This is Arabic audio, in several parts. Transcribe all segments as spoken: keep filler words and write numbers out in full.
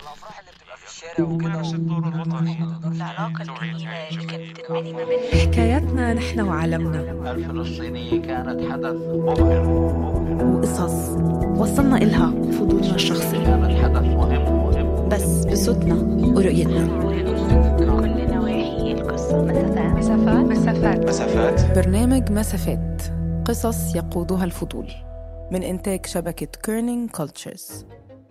ومارس الدور الوطني العلاقة الجميلة اللي كانت تنبني ما بين حكاياتنا نحن وعالمنا. الفلسطينية كانت حدث مبهر وقصص وصلنا إلها بفضولنا الشخصي، كانت حدث مهم مهم بس بصوتنا ورؤيتنا. كل نواحي القصة. مسافات مسافات مسافات مسافات برنامج مسافات، قصص يقودها الفضول، من إنتاج شبكة كيرنينج كولتشرز.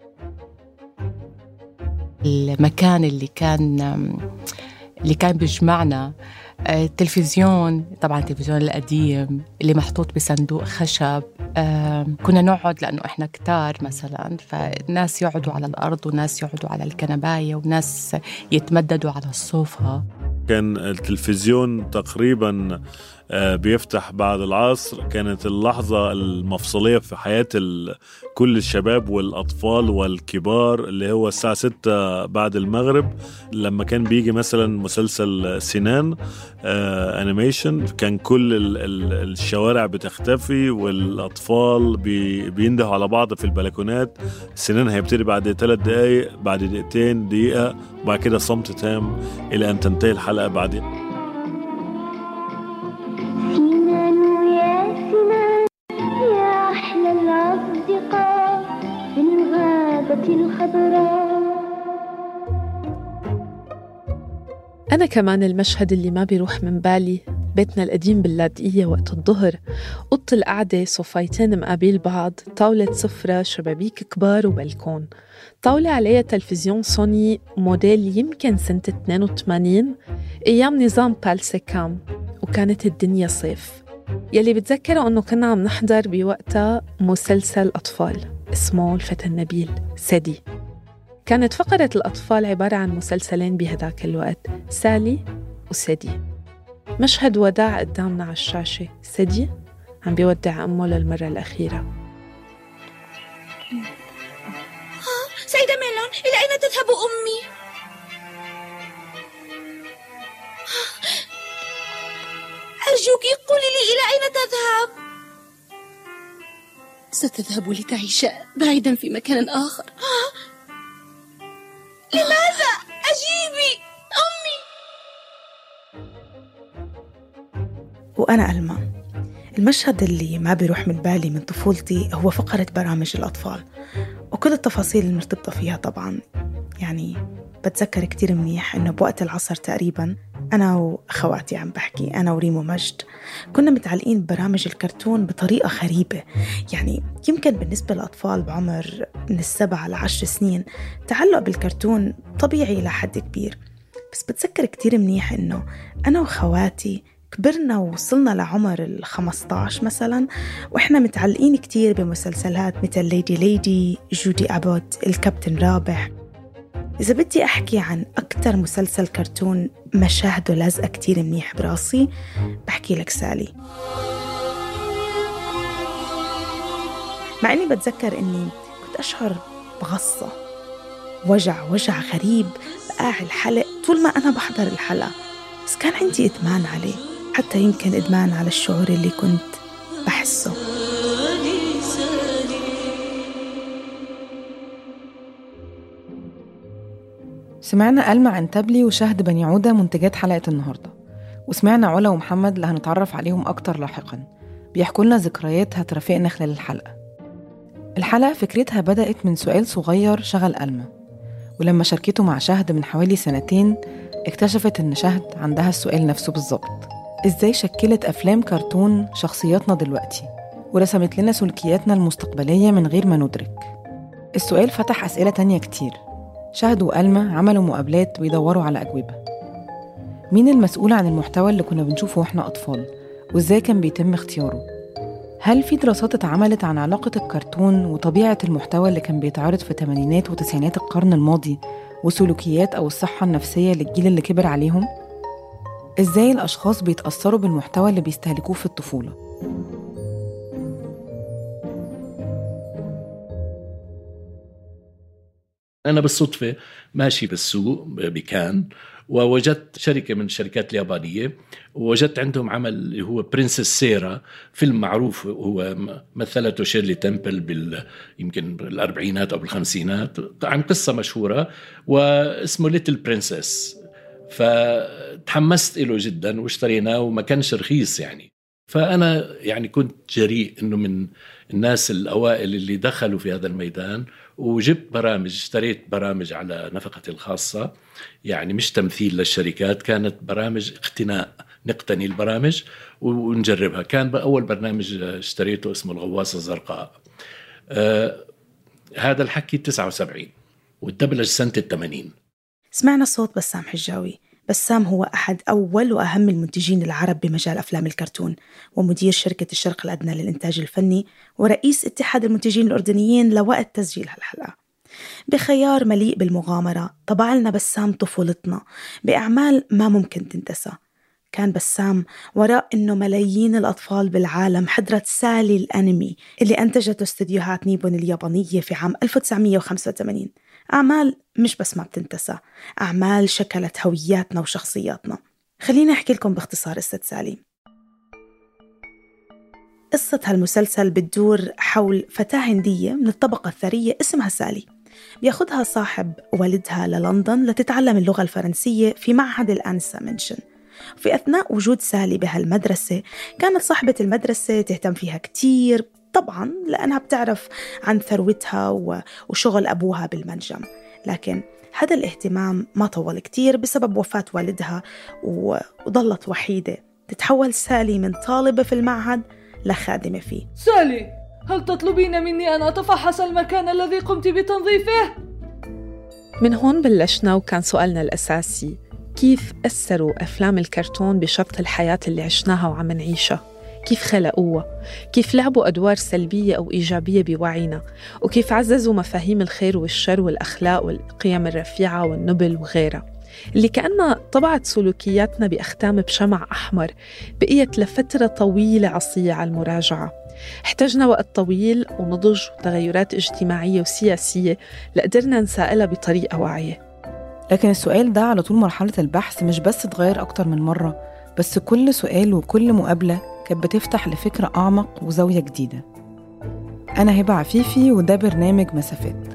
المكان اللي كان اللي كان بيجمعنا التلفزيون، طبعا التلفزيون القديم اللي محطوط بصندوق خشب. كنا نقعد لأنه إحنا كتار مثلا، فالناس يقعدوا على الأرض وناس يقعدوا على الكنباية وناس يتمددوا على الصوفة. كان التلفزيون تقريباً بيفتح بعد العصر. كانت اللحظة المفصلية في حياة كل الشباب والأطفال والكبار اللي هو الساعة ستة بعد المغرب، لما كان بيجي مثلا مسلسل سنان آه أنيميشن. كان كل ال ال الشوارع بتختفي والأطفال بي بيندهوا على بعض في البلكونات. سنان هيبتدي بعد ثلاث دقايق، بعد دقيقتين، دقيقة، وبعد كده صمت تام إلى أن تنتهي الحلقة. بعدين أنا كمان المشهد اللي ما بيروح من بالي بيتنا القديم باللاذقية وقت الظهر، أوضة القعدة، صفايتين مقابل بعض، طاولة سفرة، شبابيك كبار وبلكون، طاولة عليها تلفزيون سوني موديل يمكن سنة اثنين وثمانين أيام نظام بالسيكام، وكانت الدنيا صيف. يلي بتذكره أنه كنا عم نحضر بوقتها مسلسل أطفال اسمه الفتى النبيل سادي. كانت فقرة الأطفال عبارة عن مسلسلين بهداك الوقت، سالي وسادي. مشهد وداع قدامنا على الشاشة، سادي عم بيودع أمه للمرة الأخيرة. سيدة ميلون، إلى أين تذهب أمي؟ أرجوك قولي لي إلى أين تذهب؟ ستذهب لتعيش بعيدا في مكان آخر. لماذا؟ أجيبي أمي. وأنا ألما، المشهد اللي ما بيروح من بالي من طفولتي هو فقرة برامج الأطفال وكل التفاصيل المرتبطة فيها. طبعا يعني بتذكر كتير منيح إنه بوقت العصر تقريبا أنا وأخواتي، عم بحكي أنا وريمو مجد، كنا متعلقين ببرامج الكرتون بطريقة غريبة. يعني يمكن بالنسبة للأطفال بعمر من السبع لعشر سنين تعلق بالكرتون طبيعي إلى حد كبير، بس بتذكر كتير منيح إنه أنا وأخواتي كبرنا ووصلنا لعمر الخمسة عشر مثلا وإحنا متعلقين كتير بمسلسلات مثل ليدي ليدي، جودي أبوت، الكابتن رابح. إذا بدي أحكي عن أكتر مسلسل كرتون مشاهده لازقة كتير منيح براسي، بحكي لك سالي. مع أني بتذكر أني كنت أشعر بغصة، وجع وجع غريب بقاع الحلق طول ما أنا بحضر الحلقة، بس كان عندي إدمان عليه، حتى يمكن إدمان على الشعور اللي كنت بحسه. سمعنا ألما عن تبلي وشهد بني عودة منتجات حلقة النهاردة، وسمعنا علا ومحمد اللي هنتعرف عليهم أكتر لاحقاً بيحكوا لنا ذكريات هترافقنا خلال الحلقة. الحلقة فكرتها بدأت من سؤال صغير شغل ألما، ولما شاركته مع شهد من حوالي سنتين اكتشفت إن شهد عندها السؤال نفسه بالظبط. إزاي شكلت أفلام كرتون شخصياتنا دلوقتي ورسمت لنا سلوكياتنا المستقبلية من غير ما ندرك؟ السؤال فتح أسئلة تانية كتير. شهد وألما عملوا مقابلات ويدوروا على أجوبة. مين المسؤول عن المحتوى اللي كنا بنشوفه وإحنا أطفال؟ وإزاي كان بيتم اختياره؟ هل في دراسات اتعملت عن علاقة الكرتون وطبيعة المحتوى اللي كان بيتعرض في تمانينات وتسعينات القرن الماضي وسلوكيات أو الصحة النفسية للجيل اللي كبر عليهم؟ إزاي الأشخاص بيتأثروا بالمحتوى اللي بيستهلكوه في الطفولة؟ أنا بالصدفة ماشي بالسوق بكان، ووجدت شركة من الشركات اليابانية، ووجدت عندهم عمل اللي هو برنسس سيرا، فيلم معروف هو مثلته شيرلي تمبل بال يمكن بالأربعينات أو بالخمسينات، عن قصة مشهورة واسمه ليتل برنسس. فتحمست له جدا واشتريناه، وما كانش رخيص يعني. فأنا يعني كنت جريء إنه من الناس الأوائل اللي دخلوا في هذا الميدان، وجبت برامج، اشتريت برامج على نفقتي الخاصة، يعني مش تمثيل للشركات، كانت برامج اقتناء، نقتني البرامج ونجربها. كان أول برنامج اشتريته اسمه الغواصة الزرقاء، آه هذا الحكي تسعة وسبعين، والدبلج سنة الثمانين. سمعنا صوت بسام حجاوي. بسام هو أحد أول وأهم المنتجين العرب بمجال أفلام الكرتون، ومدير شركة الشرق الأدنى للإنتاج الفني، ورئيس اتحاد المنتجين الأردنيين لوقت تسجيل هالحلقة. بخيار مليء بالمغامرة طبع لنا بسام طفولتنا بأعمال ما ممكن تنتسى. كان بسام وراء إنه ملايين الأطفال بالعالم حضرت سالي الأنمي اللي أنتجته استديوهات نيبون اليابانية في عام ألف وتسعمية وخمسة وثمانين. أعمال مش بس ما بتنتسى، أعمال شكلت هوياتنا وشخصياتنا. خليني أحكي لكم باختصار قصة سالي. قصة هالمسلسل بتدور حول فتاة هندية من الطبقة الثرية اسمها سالي. بياخدها صاحب والدها للندن لتتعلم اللغة الفرنسية في معهد الأنسا منشن. في أثناء وجود سالي بهالمدرسة كانت صاحبة المدرسة تهتم فيها كتير، طبعاً لأنها بتعرف عن ثروتها وشغل أبوها بالمنجم. لكن هذا الاهتمام ما طول كتير بسبب وفاة والدها، وظلت وحيدة. تتحول سالي من طالبة في المعهد لخادمة فيه. سالي، هل تطلبين مني أن أتفحص المكان الذي قمت بتنظيفه؟ من هون بلشنا، وكان سؤالنا الأساسي: كيف أثروا أفلام الكرتون بشرط الحياة اللي عشناها وعم نعيشها؟ كيف خلقوها؟ كيف لعبوا أدوار سلبية أو إيجابية بوعينا؟ وكيف عززوا مفاهيم الخير والشر والأخلاق والقيم الرفيعة والنبل وغيرها، اللي كأنها طبعت سلوكياتنا بأختام بشمع أحمر بقيت لفترة طويلة عصية على المراجعة. احتجنا وقت طويل ونضج وتغيرات اجتماعية وسياسية لقدرنا نسائلها بطريقة واعية. لكن السؤال ده على طول مرحلة البحث مش بس اتغير أكتر من مرة، بس كل سؤال وكل مقابلة كانت بتفتح لفكرة أعمق وزاوية جديدة. أنا هبة عفيفي، وده برنامج مسافات.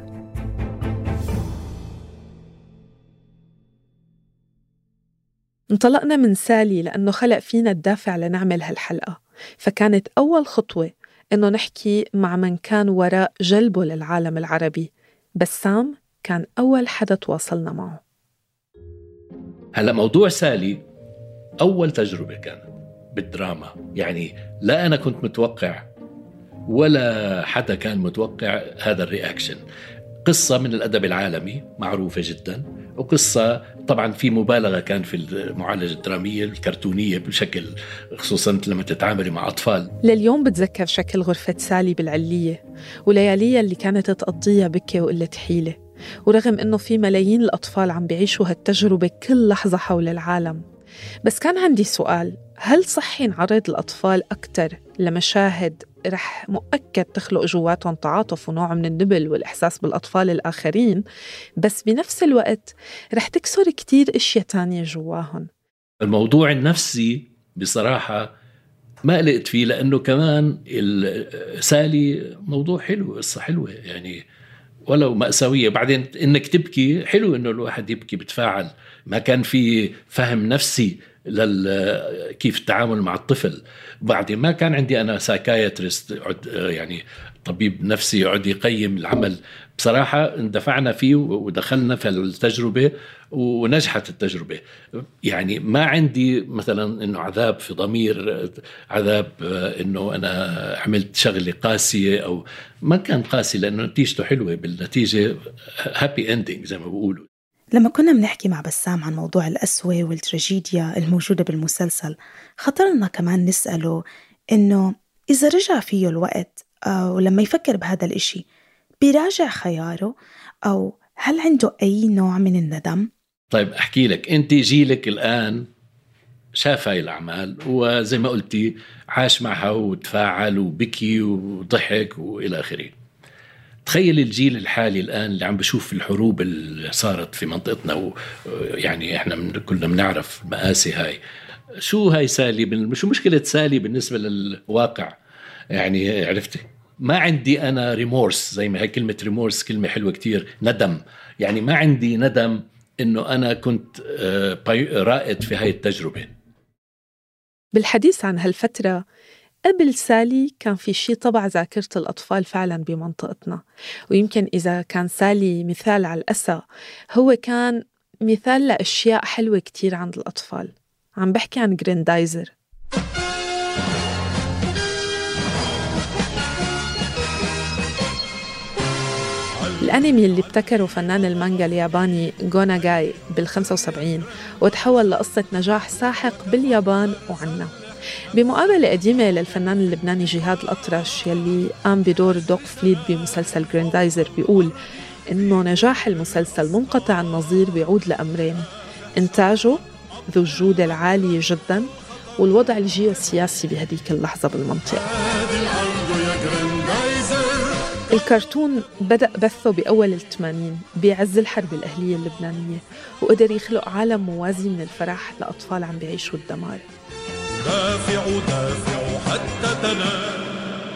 انطلقنا من سالي لأنه خلق فينا الدافع لنعمل هالحلقة، فكانت أول خطوة إنه نحكي مع من كان وراء جلبه للعالم العربي. بسام كان أول حدا تواصلنا معه. هلأ موضوع سالي أول تجربة كانت بالدراما، يعني لا أنا كنت متوقع ولا حدا كان متوقع هذا الرياكشن. قصة من الأدب العالمي معروفة جدا، وقصة طبعا في مبالغة كان في المعالجة الدرامية الكرتونية بشكل، خصوصا لما تتعاملي مع أطفال. لليوم بتذكر شكل غرفة سالي بالعلية ولياليها اللي كانت تقضيها بكي وقلة حيلة، ورغم إنه في ملايين الأطفال عم بيعيشوا هالتجربة كل لحظة حول العالم. بس كان عندي سؤال: هل صحي نعرض الأطفال أكتر لمشاهد رح مؤكد تخلق جواتهم تعاطف ونوع من النبل والإحساس بالأطفال الآخرين، بس بنفس الوقت رح تكسر كتير أشياء تانية جواهم؟ الموضوع النفسي بصراحة ما قلقت فيه، لأنه كمان سالي موضوع حلو، قصة حلوة يعني ولو مأساوية. بعدين إنك تبكي حلو، إنه الواحد يبكي بتفاعل. ما كان في فهم نفسي لل كيف التعامل مع الطفل. بعدين ما كان عندي أنا سايكايترست يعني طبيب نفسي يقعد يقيم العمل. بصراحة اندفعنا فيه ودخلنا في التجربة ونجحت التجربة. يعني ما عندي مثلا إنه عذاب في ضمير، عذاب إنه أنا عملت شغلة قاسية، أو ما كان قاسي لأنه نتيجته حلوة، بالنتيجة هابي اندينج زي ما بقولوا. لما كنا بنحكي مع بسام عن موضوع القسوة والتراجيديا الموجودة بالمسلسل، خطرنا كمان نسأله إنه إذا رجع فيه الوقت ولما يفكر بهذا الإشي بيراجع خياره، أو هل عنده أي نوع من الندم؟ طيب أحكي لك، أنت جيلك الآن شاف هاي الأعمال، وزي ما قلتي عاش معها وتفاعل وبكي وضحك وإلى آخره. تخيل الجيل الحالي الآن اللي عم بشوف الحروب اللي صارت في منطقتنا، ويعني إحنا من كلنا بنعرف مآسي هاي. شو هاي سالي، شو مشكلة سالي بالنسبة للواقع؟ يعني عرفتي، ما عندي أنا ريمورس، زي ما هي كلمة ريمورس كلمة حلوة كتير، ندم. يعني ما عندي ندم إنه أنا كنت رائد في هاي التجربة. بالحديث عن هالفترة قبل سالي كان في شيء طبع ذاكرة الأطفال فعلا بمنطقتنا، ويمكن إذا كان سالي مثال على الأسى، هو كان مثال لأشياء حلوة كتير عند الأطفال. عم بحكي عن جريندايزر. الأنمي اللي ابتكره فنان المانجا الياباني غوناغاي بالخمسة وسبعين وتحول لقصة نجاح ساحق باليابان وعنا. بمقابلة قديمة للفنان اللبناني جهاد الأطرش يلي قام بدور دوغ فليد بمسلسل جريندايزر، بيقول إنه نجاح المسلسل منقطع النظير بيعود لأمرين: إنتاجه ذو الجودة العالية جداً، والوضع الجيوسياسي بهديك اللحظة بالمنطقة. الكرتون بدأ بثه بأول الثمانين بعز الحرب الأهلية اللبنانية، وقدر يخلق عالم موازي من الفرح لأطفال عم بيعيشوا الدمار. دافع دافع حتى تنام.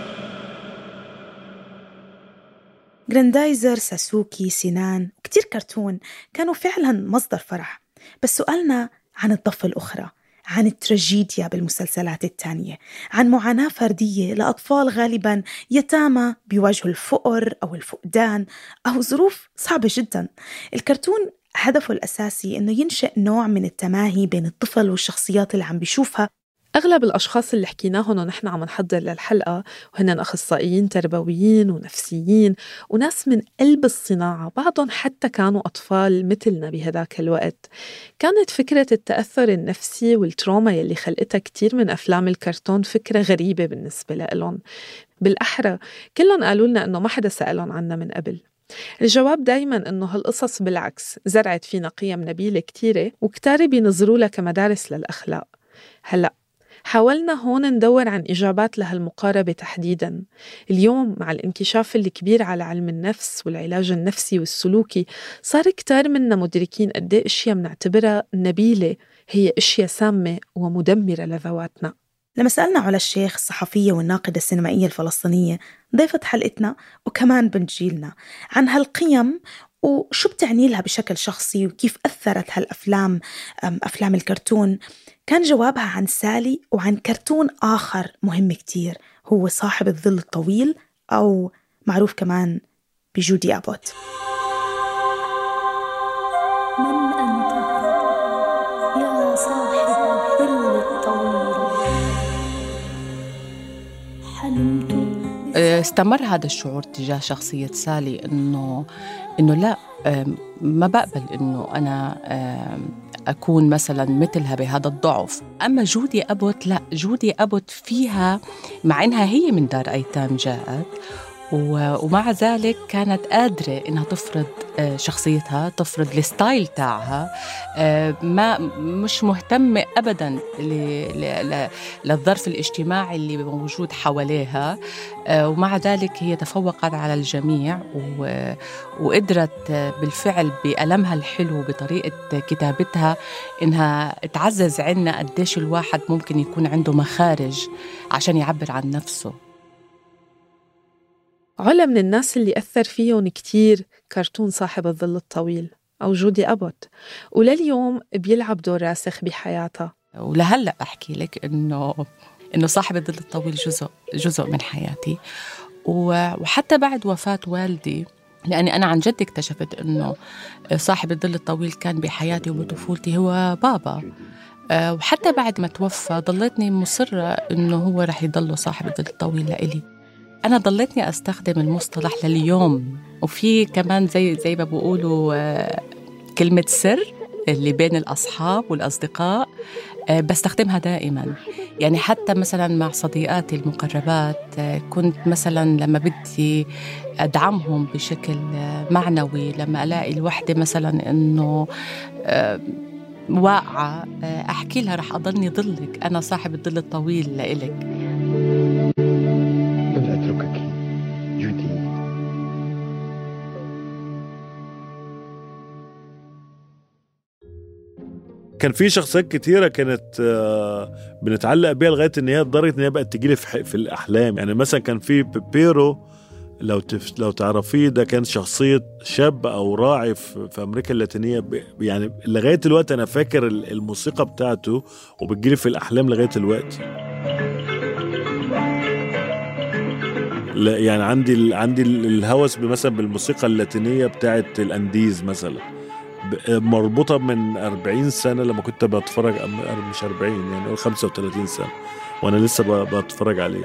جريندايزر، ساسوكي، سنان، كتير كرتون كانوا فعلا مصدر فرح. بس سؤالنا عن الضفة الأخرى، عن التراجيديا بالمسلسلات التانية، عن معاناة فردية لأطفال غالباً يتامى بيواجهوا الفقر أو الفقدان أو ظروف صعبة جداً. الكرتون هدفه الأساسي إنه ينشئ نوع من التماهي بين الطفل والشخصيات اللي عم بيشوفها. أغلب الأشخاص اللي حكيناهم ونحن عم نحضر للحلقة وهن أخصائيين تربويين ونفسيين وناس من قلب الصناعة، بعضهم حتى كانوا أطفال مثلنا بهداك الوقت. كانت فكرة التأثر النفسي والتروما يلي خلقتها كتير من أفلام الكرتون فكرة غريبة بالنسبة لهم. بالأحرى كلهم قالوا لنا إنه ما حدا سألهم عنها من قبل. الجواب دايماً إنه هالقصص بالعكس زرعت فينا قيم نبيلة كتيرة وكتار بينظروا لها كمدارس للأخلاق. هلأ حاولنا هون ندور عن إجابات لهالمقاربة تحديداً. اليوم مع الانكشاف الكبير على علم النفس والعلاج النفسي والسلوكي، صار كتار منا مدركين قد ايه أشياء منعتبرها نبيلة هي أشياء سامة ومدمرة لذواتنا. لما سألنا على الشيخ الصحفية والناقدة السينمائية الفلسطينية ضيفة حلقتنا وكمان بنت جيلنا عن هالقيم وشو بتعني لها بشكل شخصي وكيف أثرت هالأفلام أفلام الكرتون، كان جوابها عن سالي وعن كرتون آخر مهم كتير، هو صاحب الظل الطويل أو معروف كمان بجودي أبوت. من أنت يا صاحب الظل الطويل؟ حلمت. استمر هذا الشعور تجاه شخصية سالي إنه إنه لا، ما بقبل إنه أنا أكون مثلاً مثلها بهذا الضعف. أما جودي أبوت لا، جودي أبوت فيها مع إنها هي من دار أيتام جاءت، ومع ذلك كانت قادرة إنها تفرض شخصيتها، تفرض الستايل تاعها، ما مش مهتمة أبداً للظرف الاجتماعي اللي موجود حواليها، ومع ذلك هي تفوقت على الجميع وقدرت بالفعل بألمها الحلو بطريقة كتابتها إنها تعزز عنا قديش الواحد ممكن يكون عنده مخارج عشان يعبر عن نفسه. علا من الناس اللي أثر فيهم كتير كرتون صاحب الظل الطويل أو جودي أبوت، ولليوم بيلعب دور راسخ بحياتها. ولهلأ أحكي لك إنه إنه صاحب الظل الطويل جزء جزء من حياتي، وحتى بعد وفاة والدي، لأني أنا عن جد اكتشفت إنه صاحب الظل الطويل كان بحياتي وبطفولتي هو بابا، وحتى بعد ما توفى ضلتني مصرة إنه هو رح يضل صاحب الظل الطويل لإلي. أنا ضلتني أستخدم المصطلح لليوم، وفي كمان زي زي ما بقولوا كلمة سر اللي بين الأصحاب والأصدقاء بستخدمها دائما. يعني حتى مثلا مع صديقاتي المقربات كنت مثلا لما بدي أدعمهم بشكل معنوي، لما ألاقي الوحدة مثلا إنه واقعة أحكي لها رح أضلني ضلك، أنا صاحب الظل الطويل لإلك. كان في شخصيات كتيرة كانت بنتعلق بيها لغاية ان هي لدرجة ان هي بقت تجيلي في, في الأحلام. يعني مثلا كان في بيرو، لو تف... لو تعرفيه، ده كان شخصية شاب أو راعي في, في أمريكا اللاتينية. ب... يعني لغاية الوقت أنا فاكر الموسيقى بتاعته وبتجيلي في الأحلام لغاية الوقت. لا يعني عندي ال... عندي الهوس مثلا بالموسيقى اللاتينية بتاعت الأنديز مثلا، مربوطة من أربعين سنة لما كنت بتفرج، مش أربعين يعني خمسة وثلاثين سنة وأنا لسه بتفرج عليه.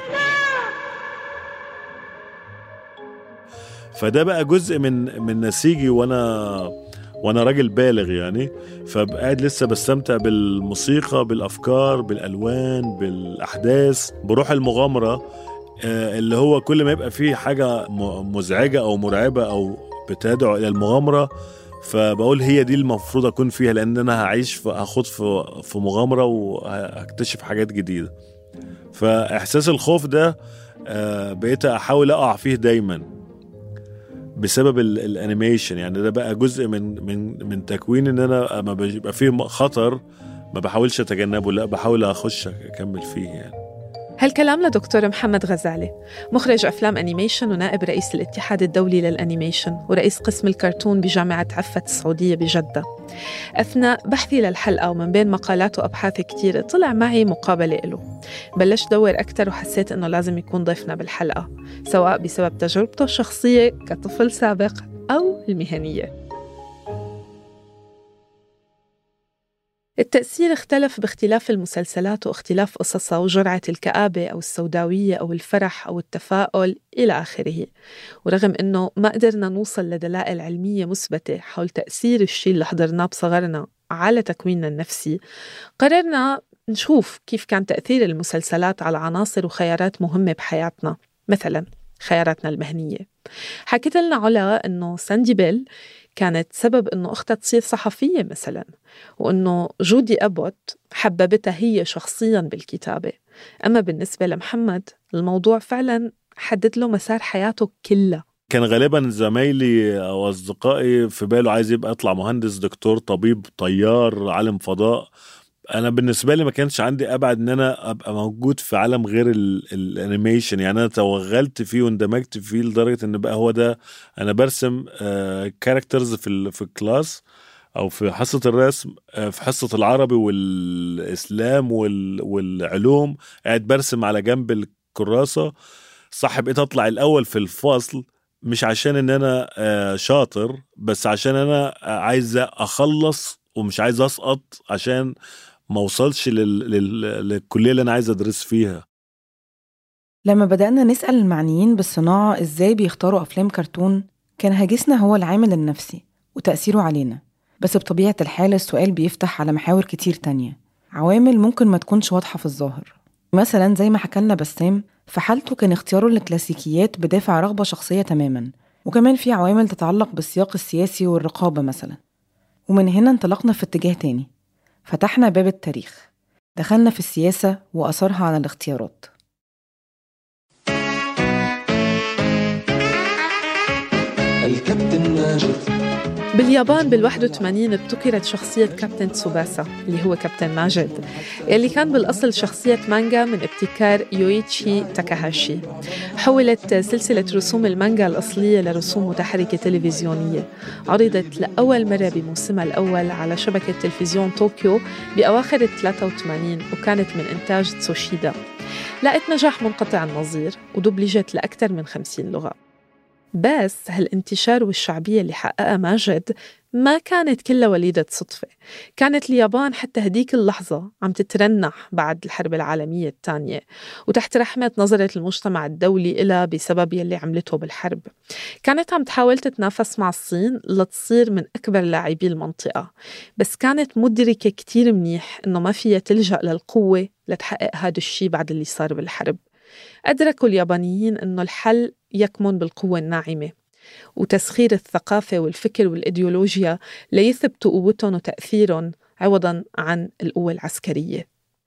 فده بقى جزء من من نسيجي وانا وانا راجل بالغ يعني، فبقعد لسه بستمتع بالموسيقى، بالافكار، بالالوان، بالاحداث، بروح المغامره اللي هو كل ما يبقى فيه حاجه مزعجه او مرعبه او بتدعو الى المغامره، فبقول هي دي المفروض اكون فيها، لان انا هعيش في هاخد في في مغامره وهكتشف حاجات جديده. فاحساس الخوف ده بقيت احاول اقع فيه دايما بسبب الانيميشن. يعني ده بقى جزء من من من تكوين ان انا ما بيبقى فيه خطر ما بحاولش اتجنبه، لا بحاول اخش اكمل فيه يعني. هالكلام لدكتور محمد غزالي، مخرج أفلام أنيميشن ونائب رئيس الاتحاد الدولي للأنيميشن ورئيس قسم الكرتون بجامعة عفة السعودية بجدة. أثناء بحثي للحلقة ومن بين مقالات وأبحاث كتير طلع معي مقابلة له. بلشت دور أكتر وحسيت أنه لازم يكون ضيفنا بالحلقة، سواء بسبب تجربته الشخصية كطفل سابق أو المهنية. التأثير اختلف باختلاف المسلسلات واختلاف قصصها وجرعة الكآبة أو السوداوية أو الفرح أو التفاؤل إلى آخره. ورغم أنه ما قدرنا نوصل لدلائل علمية مثبتة حول تأثير الشيء اللي حضرناه بصغرنا على تكويننا النفسي، قررنا نشوف كيف كان تأثير المسلسلات على عناصر وخيارات مهمة بحياتنا، مثلا خياراتنا المهنية. حكيت لنا علا أنه ساندي بيل كانت سبب أنه أختها تصير صحفية مثلا، وأنه جودي أبوت حببتها هي شخصيا بالكتابة. أما بالنسبة لمحمد الموضوع فعلا حدد له مسار حياته كلها. كان غالبا زمايلي أو أصدقائي في باله عايز يبقى أطلع مهندس، دكتور، طبيب، طيار، عالم فضاء. أنا بالنسبة لي ما كانش عندي أبعد أن أنا أبقى موجود في عالم غير الانيميشن. يعني أنا توغلت فيه واندمجت فيه لدرجة أن بقى هو ده أنا برسم كاركترز في في الكلاس أو في حصة الرسم، في حصة العربي والإسلام والعلوم، قاعد برسم على جنب الكراسة. صح بقيت أطلع الأول في الفصل، مش عشان أن أنا شاطر، بس عشان أنا عايز أخلص ومش عايز أسقط عشان ما وصلش لل... لل... للكلية اللي أنا عايز أدرس فيها. لما بدأنا نسأل المعنيين بالصناعة إزاي بيختاروا أفلام كرتون، كان هاجسنا هو العامل النفسي وتأثيره علينا. بس بطبيعة الحال السؤال بيفتح على محاور كتير تانية، عوامل ممكن ما تكونش واضحة في الظاهر. مثلا زي ما حكالنا بسام، في حالته كان اختياره للكلاسيكيات بدافع رغبة شخصية تماما، وكمان في عوامل تتعلق بالسياق السياسي والرقابة مثلا. ومن هنا انطلقنا في اتجاه تاني، فتحنا باب التاريخ، دخلنا في السياسة وأثرها على الاختيارات. الكابتن ماجد. باليابان بالواحد وثمانين ابتكرت شخصية كابتن تسوباسا اللي هو كابتن ماجد، اللي كان بالأصل شخصية مانجا من ابتكار يويتشي تاكاهاشي. حولت سلسلة رسوم المانجا الأصلية لرسوم متحركة تلفزيونية، عرضت لأول مرة بموسمها الأول على شبكة تلفزيون طوكيو بأواخر ثلاثة وثمانين، وكانت من إنتاج تسوشيدا. لقت نجاح منقطع النظير ودبلجت لأكثر من خمسين لغة. بس هالانتشار والشعبية اللي حققها ماجد ما كانت كلها وليدة صدفة. كانت اليابان حتى هديك اللحظة عم تترنح بعد الحرب العالمية الثانية، وتحت رحمة نظرة المجتمع الدولي إلها بسبب يلي عملته بالحرب. كانت عم تحاول تتنافس مع الصين لتصير من أكبر لاعبي المنطقة، بس كانت مدركة كتير منيح إنه ما فيها تلجأ للقوة لتحقق هذا الشيء بعد اللي صار بالحرب. أدركوا اليابانيين إنه الحل يكمن بالقوة الناعمة وتسخير الثقافة والفكر والإيديولوجيا ليثبتوا قوتهم وتأثيرهم عوضاً عن القوة العسكرية.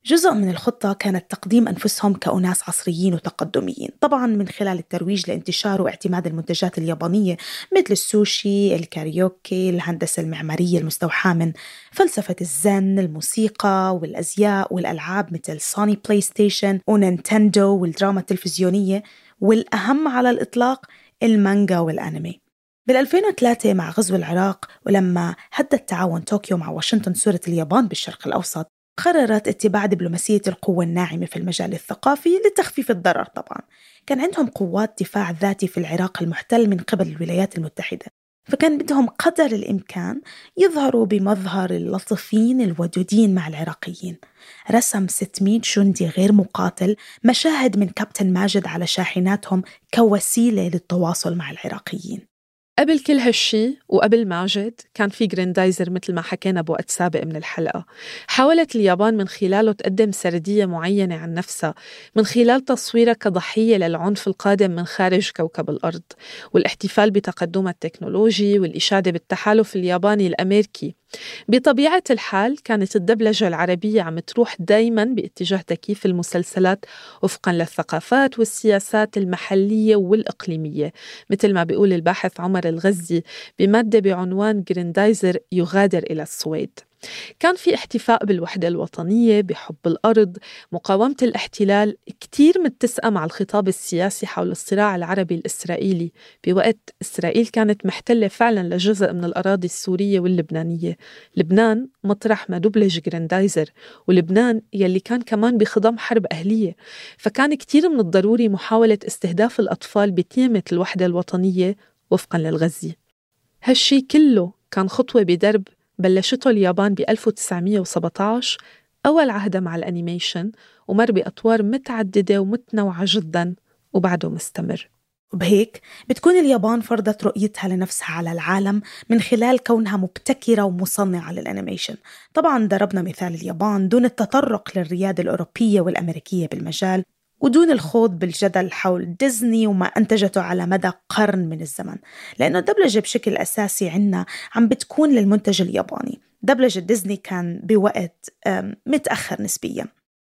جزء من الخطة كانت تقديم أنفسهم كأناس عصريين وتقدميين، طبعاً من خلال الترويج لانتشار واعتماد المنتجات اليابانية مثل السوشي، الكاريوكي، الهندسة المعمارية المستوحاة من فلسفة الزن، الموسيقى والأزياء والألعاب مثل سوني بلاي ستيشن ونينتندو والدراما التلفزيونية، والأهم على الإطلاق المانجا والأنمي. بالألفين وثلاثة مع غزو العراق ولما هدد تعاون طوكيو مع واشنطن صورة اليابان بالشرق الأوسط، قررت اتباع دبلوماسية القوة الناعمة في المجال الثقافي لتخفيف الضرر. طبعا كان عندهم قوات دفاع ذاتي في العراق المحتل من قبل الولايات المتحدة، فكان بدهم قدر الإمكان يظهروا بمظهر اللطيفين الودودين مع العراقيين. رسم ستمائة جندي غير مقاتل مشاهد من كابتن ماجد على شاحناتهم كوسيلة للتواصل مع العراقيين. قبل كل هالشي وقبل ماجد كان في جريندايزر مثل ما حكينا بوقت سابق من الحلقة، حاولت اليابان من خلاله تقدم سردية معينة عن نفسها من خلال تصويرها كضحية للعنف القادم من خارج كوكب الأرض، والاحتفال بتقدمها التكنولوجي والإشادة بالتحالف الياباني الأمريكي. بطبيعة الحال كانت الدبلجة العربية عم تروح دايماً باتجاه تكييف المسلسلات وفقاً للثقافات والسياسات المحلية والإقليمية، مثل ما بيقول الباحث عمر الغزي بمادة بعنوان جريندايزر يغادر إلى السويد. كان في احتفاء بالوحدة الوطنية، بحب الأرض، مقاومة الاحتلال، كتير متسقة مع الخطاب السياسي حول الصراع العربي الإسرائيلي بوقت إسرائيل كانت محتلة فعلا لجزء من الأراضي السورية واللبنانية. لبنان مطرح ما دبلج جريندايزر، ولبنان يلي كان كمان بخضم حرب أهلية، فكان كتير من الضروري محاولة استهداف الأطفال بتيمة الوحدة الوطنية وفقا للغزي. هالشي كله كان خطوة بدرب بلشته اليابان ب ألف وتسعمية وسبعة عشر، أول عهدة مع الأنيميشن، ومر بأطوار متعددة ومتنوعة جداً وبعده مستمر. وبهيك بتكون اليابان فرضت رؤيتها لنفسها على العالم من خلال كونها مبتكرة ومصنعة للأنيميشن. طبعاً ضربنا مثال اليابان دون التطرق للريادة الأوروبية والأمريكية بالمجال، ودون الخوض بالجدل حول ديزني وما أنتجته على مدى قرن من الزمن، لأنه الدبلجة بشكل أساسي عنا عم بتكون للمنتج الياباني. دبلجة ديزني كان بوقت متأخر نسبياً.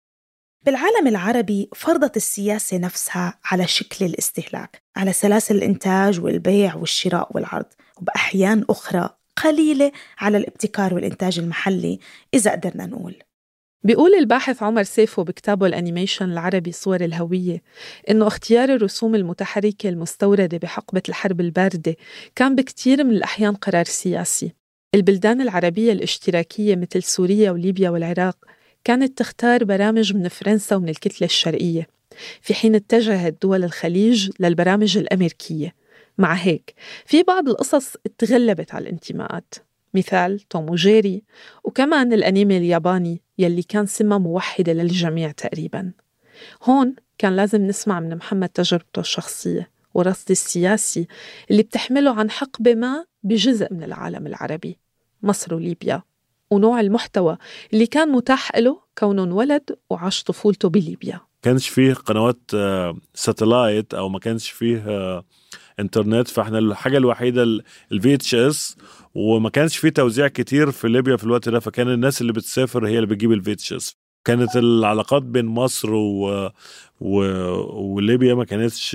بالعالم العربي فرضت السياسة نفسها على شكل الاستهلاك، على سلاسل الإنتاج والبيع والشراء والعرض، وبأحيان أخرى قليلة على الابتكار والإنتاج المحلي إذا قدرنا نقول. بيقول الباحث عمر سيفو بكتابه الأنيميشن العربي صور الهوية إنه اختيار الرسوم المتحركة المستوردة بحقبة الحرب الباردة كان بكتير من الأحيان قرار سياسي. البلدان العربية الاشتراكية مثل سوريا وليبيا والعراق كانت تختار برامج من فرنسا ومن الكتلة الشرقية، في حين اتجهت دول الخليج للبرامج الأمريكية. مع هيك في بعض القصص تغلبت على الانتماءات، مثال توم وجيري، وكمان الأنيمي الياباني يلي كان سمة موحدة للجميع تقريباً. هون كان لازم نسمع من محمد تجربته الشخصية ورصد السياسي اللي بتحمله عن حقبة ما بجزء من العالم العربي، مصر وليبيا، ونوع المحتوى اللي كان متاح له كونه انولد وعاش طفولته بليبيا. كانش فيه قنوات ساتلايت أو ما كانش فيه انترنت، فاحنا الحاجة الوحيدة الفي اتش اس، وما كانش فيه توزيع كتير في ليبيا في الوقت ده، فكان الناس اللي بتسافر هي اللي بتجيب الفي اتش اس. كانت العلاقات بين مصر و... و... وليبيا ما كانتش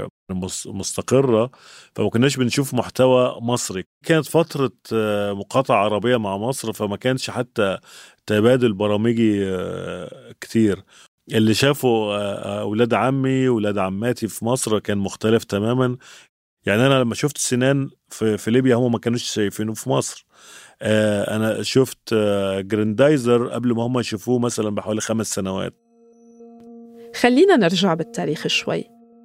مستقرة، فما كناش بنشوف محتوى مصري. كانت فترة مقاطعة عربية مع مصر، فما كانش حتى تبادل برامجي كتير. اللي شافوا أولاد عمي وأولاد عماتي في مصر كان مختلف تماما. يعني أنا لما شفت سنان في, في ليبيا هم ما كانوش شايفينه في مصر. أنا شفت جريندايزر قبل ما هم يشوفوه مثلا بحوالي خمس سنوات. خلينا نرجع بالتاريخ شوي.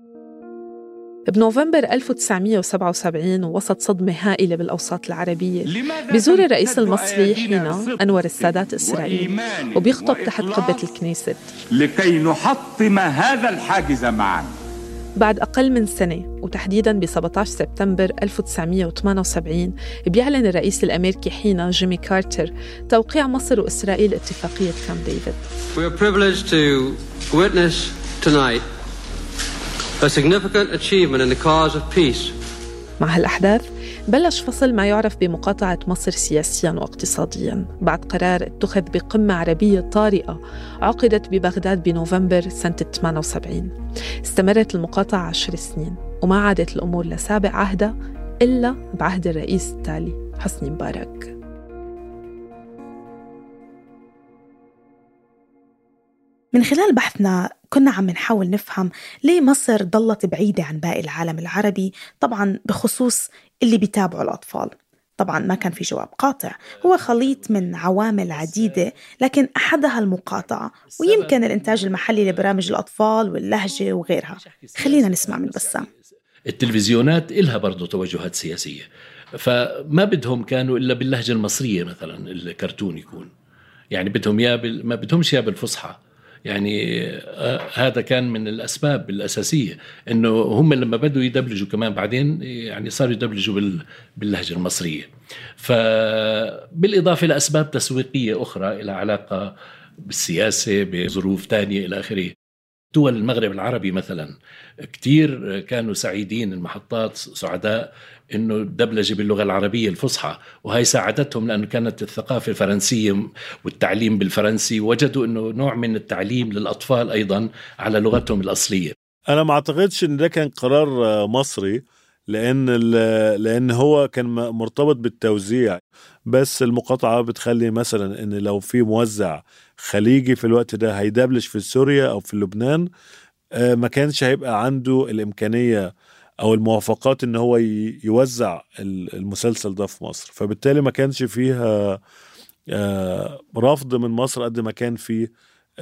بنوفمبر ألف وتسعمية وسبعة وسبعين، ووسط صدمة هائلة بالأوساط العربية، بيزور الرئيس المصري حينا أنور السادات إسرائيل وبيخطب تحت قبة الكنيست لكي نحطم هذا الحاجز معا. بعد أقل من سنة، وتحديداً ب سبعة عشر سبتمبر ألف وتسعمية وثمانية وسبعين، بيعلن الرئيس الأمريكي حينا جيمي كارتر توقيع مصر وإسرائيل اتفاقية كامب ديفيد. We are privileged to witness tonight a significant achievement in the cause of peace. مع هالأحداث بلش فصل ما يعرف بمقاطعة مصر سياسياً واقتصادياً بعد قرار اتخذ بقمة عربية طارئة عقدت ببغداد بنوفمبر سنة ثمانية وسبعين. استمرت المقاطعة عشر سنين وما عادت الأمور لسابق عهدها إلا بعهد الرئيس التالي حسني مبارك. من خلال بحثنا كنا عم نحاول نفهم ليه مصر ضلت بعيدة عن باقي العالم العربي، طبعاً بخصوص اللي بيتابعوا الأطفال. طبعاً ما كان في جواب قاطع، هو خليط من عوامل عديدة، لكن أحدها المقاطعة ويمكن الإنتاج المحلي لبرامج الأطفال واللهجة وغيرها. خلينا نسمع من بسام. التلفزيونات إلها برضو توجهات سياسية، فما بدهم كانوا إلا باللهجة المصرية مثلاً الكرتون يكون، يعني بدهم يا بال... ما بدهمش يا بالفصحى. يعني آه هذا كان من الأسباب الأساسية، إنه هم لما بدوا يدبلجوا كمان بعدين يعني صاروا يدبلجوا بال... باللهجة المصرية. فبالإضافة لأسباب تسويقية أخرى إلى علاقة بالسياسة بظروف تانية إلى آخره. دول المغرب العربي مثلا كتير كانوا سعيدين، المحطات سعداء إنه دبلجة باللغة العربية الفصحى، وهي ساعدتهم لأنه كانت الثقافة الفرنسية والتعليم بالفرنسي، وجدوا إنه نوع من التعليم للأطفال أيضا على لغتهم الأصلية. أنا ما أعتقدش إن ده كان قرار مصري، لأن لأن هو كان مرتبط بالتوزيع. بس المقاطعة بتخلي مثلا إن لو في موزع خليجي في الوقت ده هيدبلج في سوريا أو في لبنان، ما كانش هيبقى عنده الإمكانية أو الموافقات إن هو يوزع المسلسل ده في مصر، فبالتالي ما كانش فيها رفض من مصر قد ما كان فيه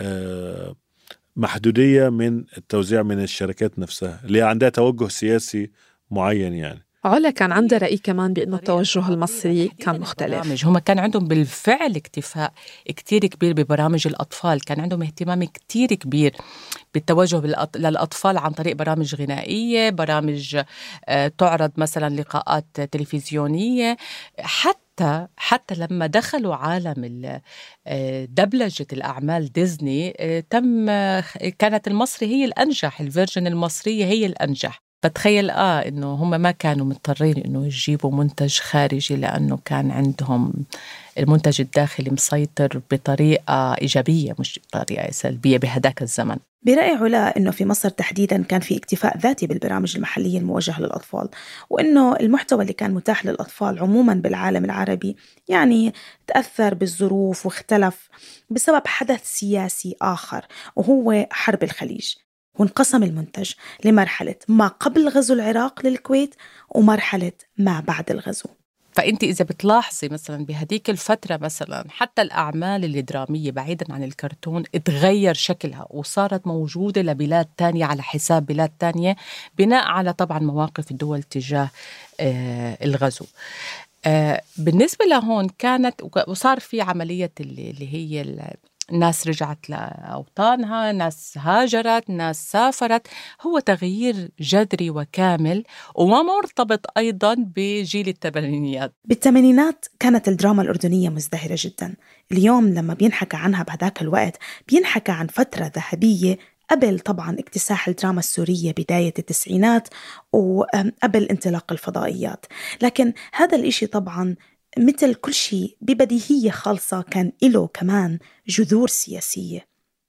محدودية من التوزيع من الشركات نفسها اللي عندها توجه سياسي معين. يعني علا كان عنده رأي كمان بأنه التوجه المصري كان مختلف. هم كان عندهم بالفعل اكتفاء كتير كبير ببرامج الأطفال، كان عندهم اهتمام كتير كبير بالتوجه للأطفال عن طريق برامج غنائية، برامج تعرض مثلا لقاءات تلفزيونية. حتى حتى لما دخلوا عالم دبلجة الأعمال ديزني تم كانت المصري هي الأنجح، الفيرجن المصرية هي الأنجح. فتخيل آه إنه هم ما كانوا مضطرين إنه يجيبوا منتج خارجي، لأنه كان عندهم المنتج الداخلي مسيطر بطريقة إيجابية مش بطريقة سلبية بهداك الزمن. برأي علا إنه في مصر تحديداً كان في اكتفاء ذاتي بالبرامج المحلية الموجهة للأطفال، وإنه المحتوى اللي كان متاح للأطفال عموماً بالعالم العربي يعني تأثر بالظروف واختلف بسبب حدث سياسي آخر وهو حرب الخليج. وانقسم المنتج لمرحلة ما قبل غزو العراق للكويت ومرحلة ما بعد الغزو. فأنت إذا بتلاحظي مثلا بهديك الفترة مثلا حتى الأعمال الدرامية بعيدا عن الكرتون اتغير شكلها وصارت موجودة لبلاد تانية على حساب بلاد تانية بناء على طبعا مواقف الدول تجاه آه الغزو. آه بالنسبة لهون كانت وصار في عملية اللي, اللي هي ناس رجعت لأوطانها، ناس هاجرت، ناس سافرت. هو تغيير جذري وكامل وما مرتبط أيضا بجيل الثمانينيات. بالثمانينات كانت الدراما الأردنية مزدهرة جدا. اليوم لما بينحكى عنها بهذاك الوقت بينحكى عن فترة ذهبية قبل طبعا اكتساح الدراما السورية بداية التسعينات وقبل انطلاق الفضائيات. لكن هذا الإشي طبعا مثل كل شيء ببديهية خالصة كان له كمان جذور سياسية.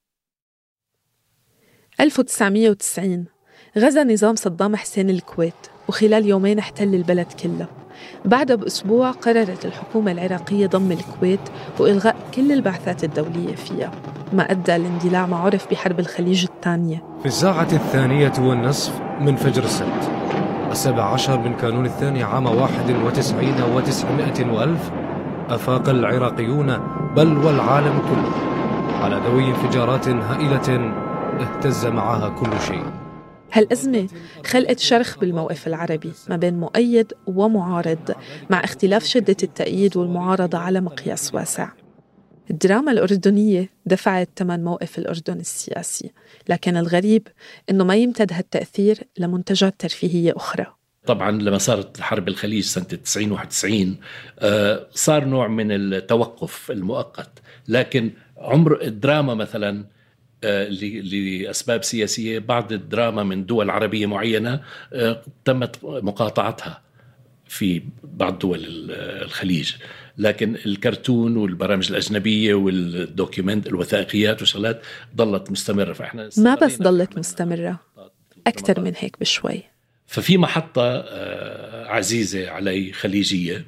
ألف وتسعمية وتسعين غزا نظام صدام حسين الكويت، وخلال يومين احتل البلد كله. بعدها بأسبوع قررت الحكومة العراقية ضم الكويت وإلغاء كل البعثات الدولية فيها، ما أدى لاندلاع ما عرف بحرب الخليج الثانية. في الساعة الثانية والنصف من فجر السبت السابع عشر من كانون الثاني عام واحد وتسعين وتسعمائة وألف، أفاق العراقيون بل والعالم كله على دوي انفجارات هائلة اهتز معها كل شيء. هالأزمة خلقت شرخ بالموقف العربي ما بين مؤيد ومعارض، مع اختلاف شدة التأييد والمعارضة على مقياس واسع. الدراما الأردنية دفعت ثمن موقف الأردن السياسي، لكن الغريب إنه ما يمتد هالتأثير لمنتجات ترفيهية أخرى. طبعا لما صارت حرب الخليج سنة تسعين وواحد وتسعين صار نوع من التوقف المؤقت، لكن عمر الدراما مثلا لأسباب سياسية بعض الدراما من دول عربية معينة تمت مقاطعتها في بعض دول الخليج، لكن الكرتون والبرامج الأجنبية والدوكيومنت الوثائقيات وشغلات ضلت مستمرة. فإحنا ما بس ضلت مستمرة، أكثر من هيك بشوي. ففي محطة عزيزة علي خليجية،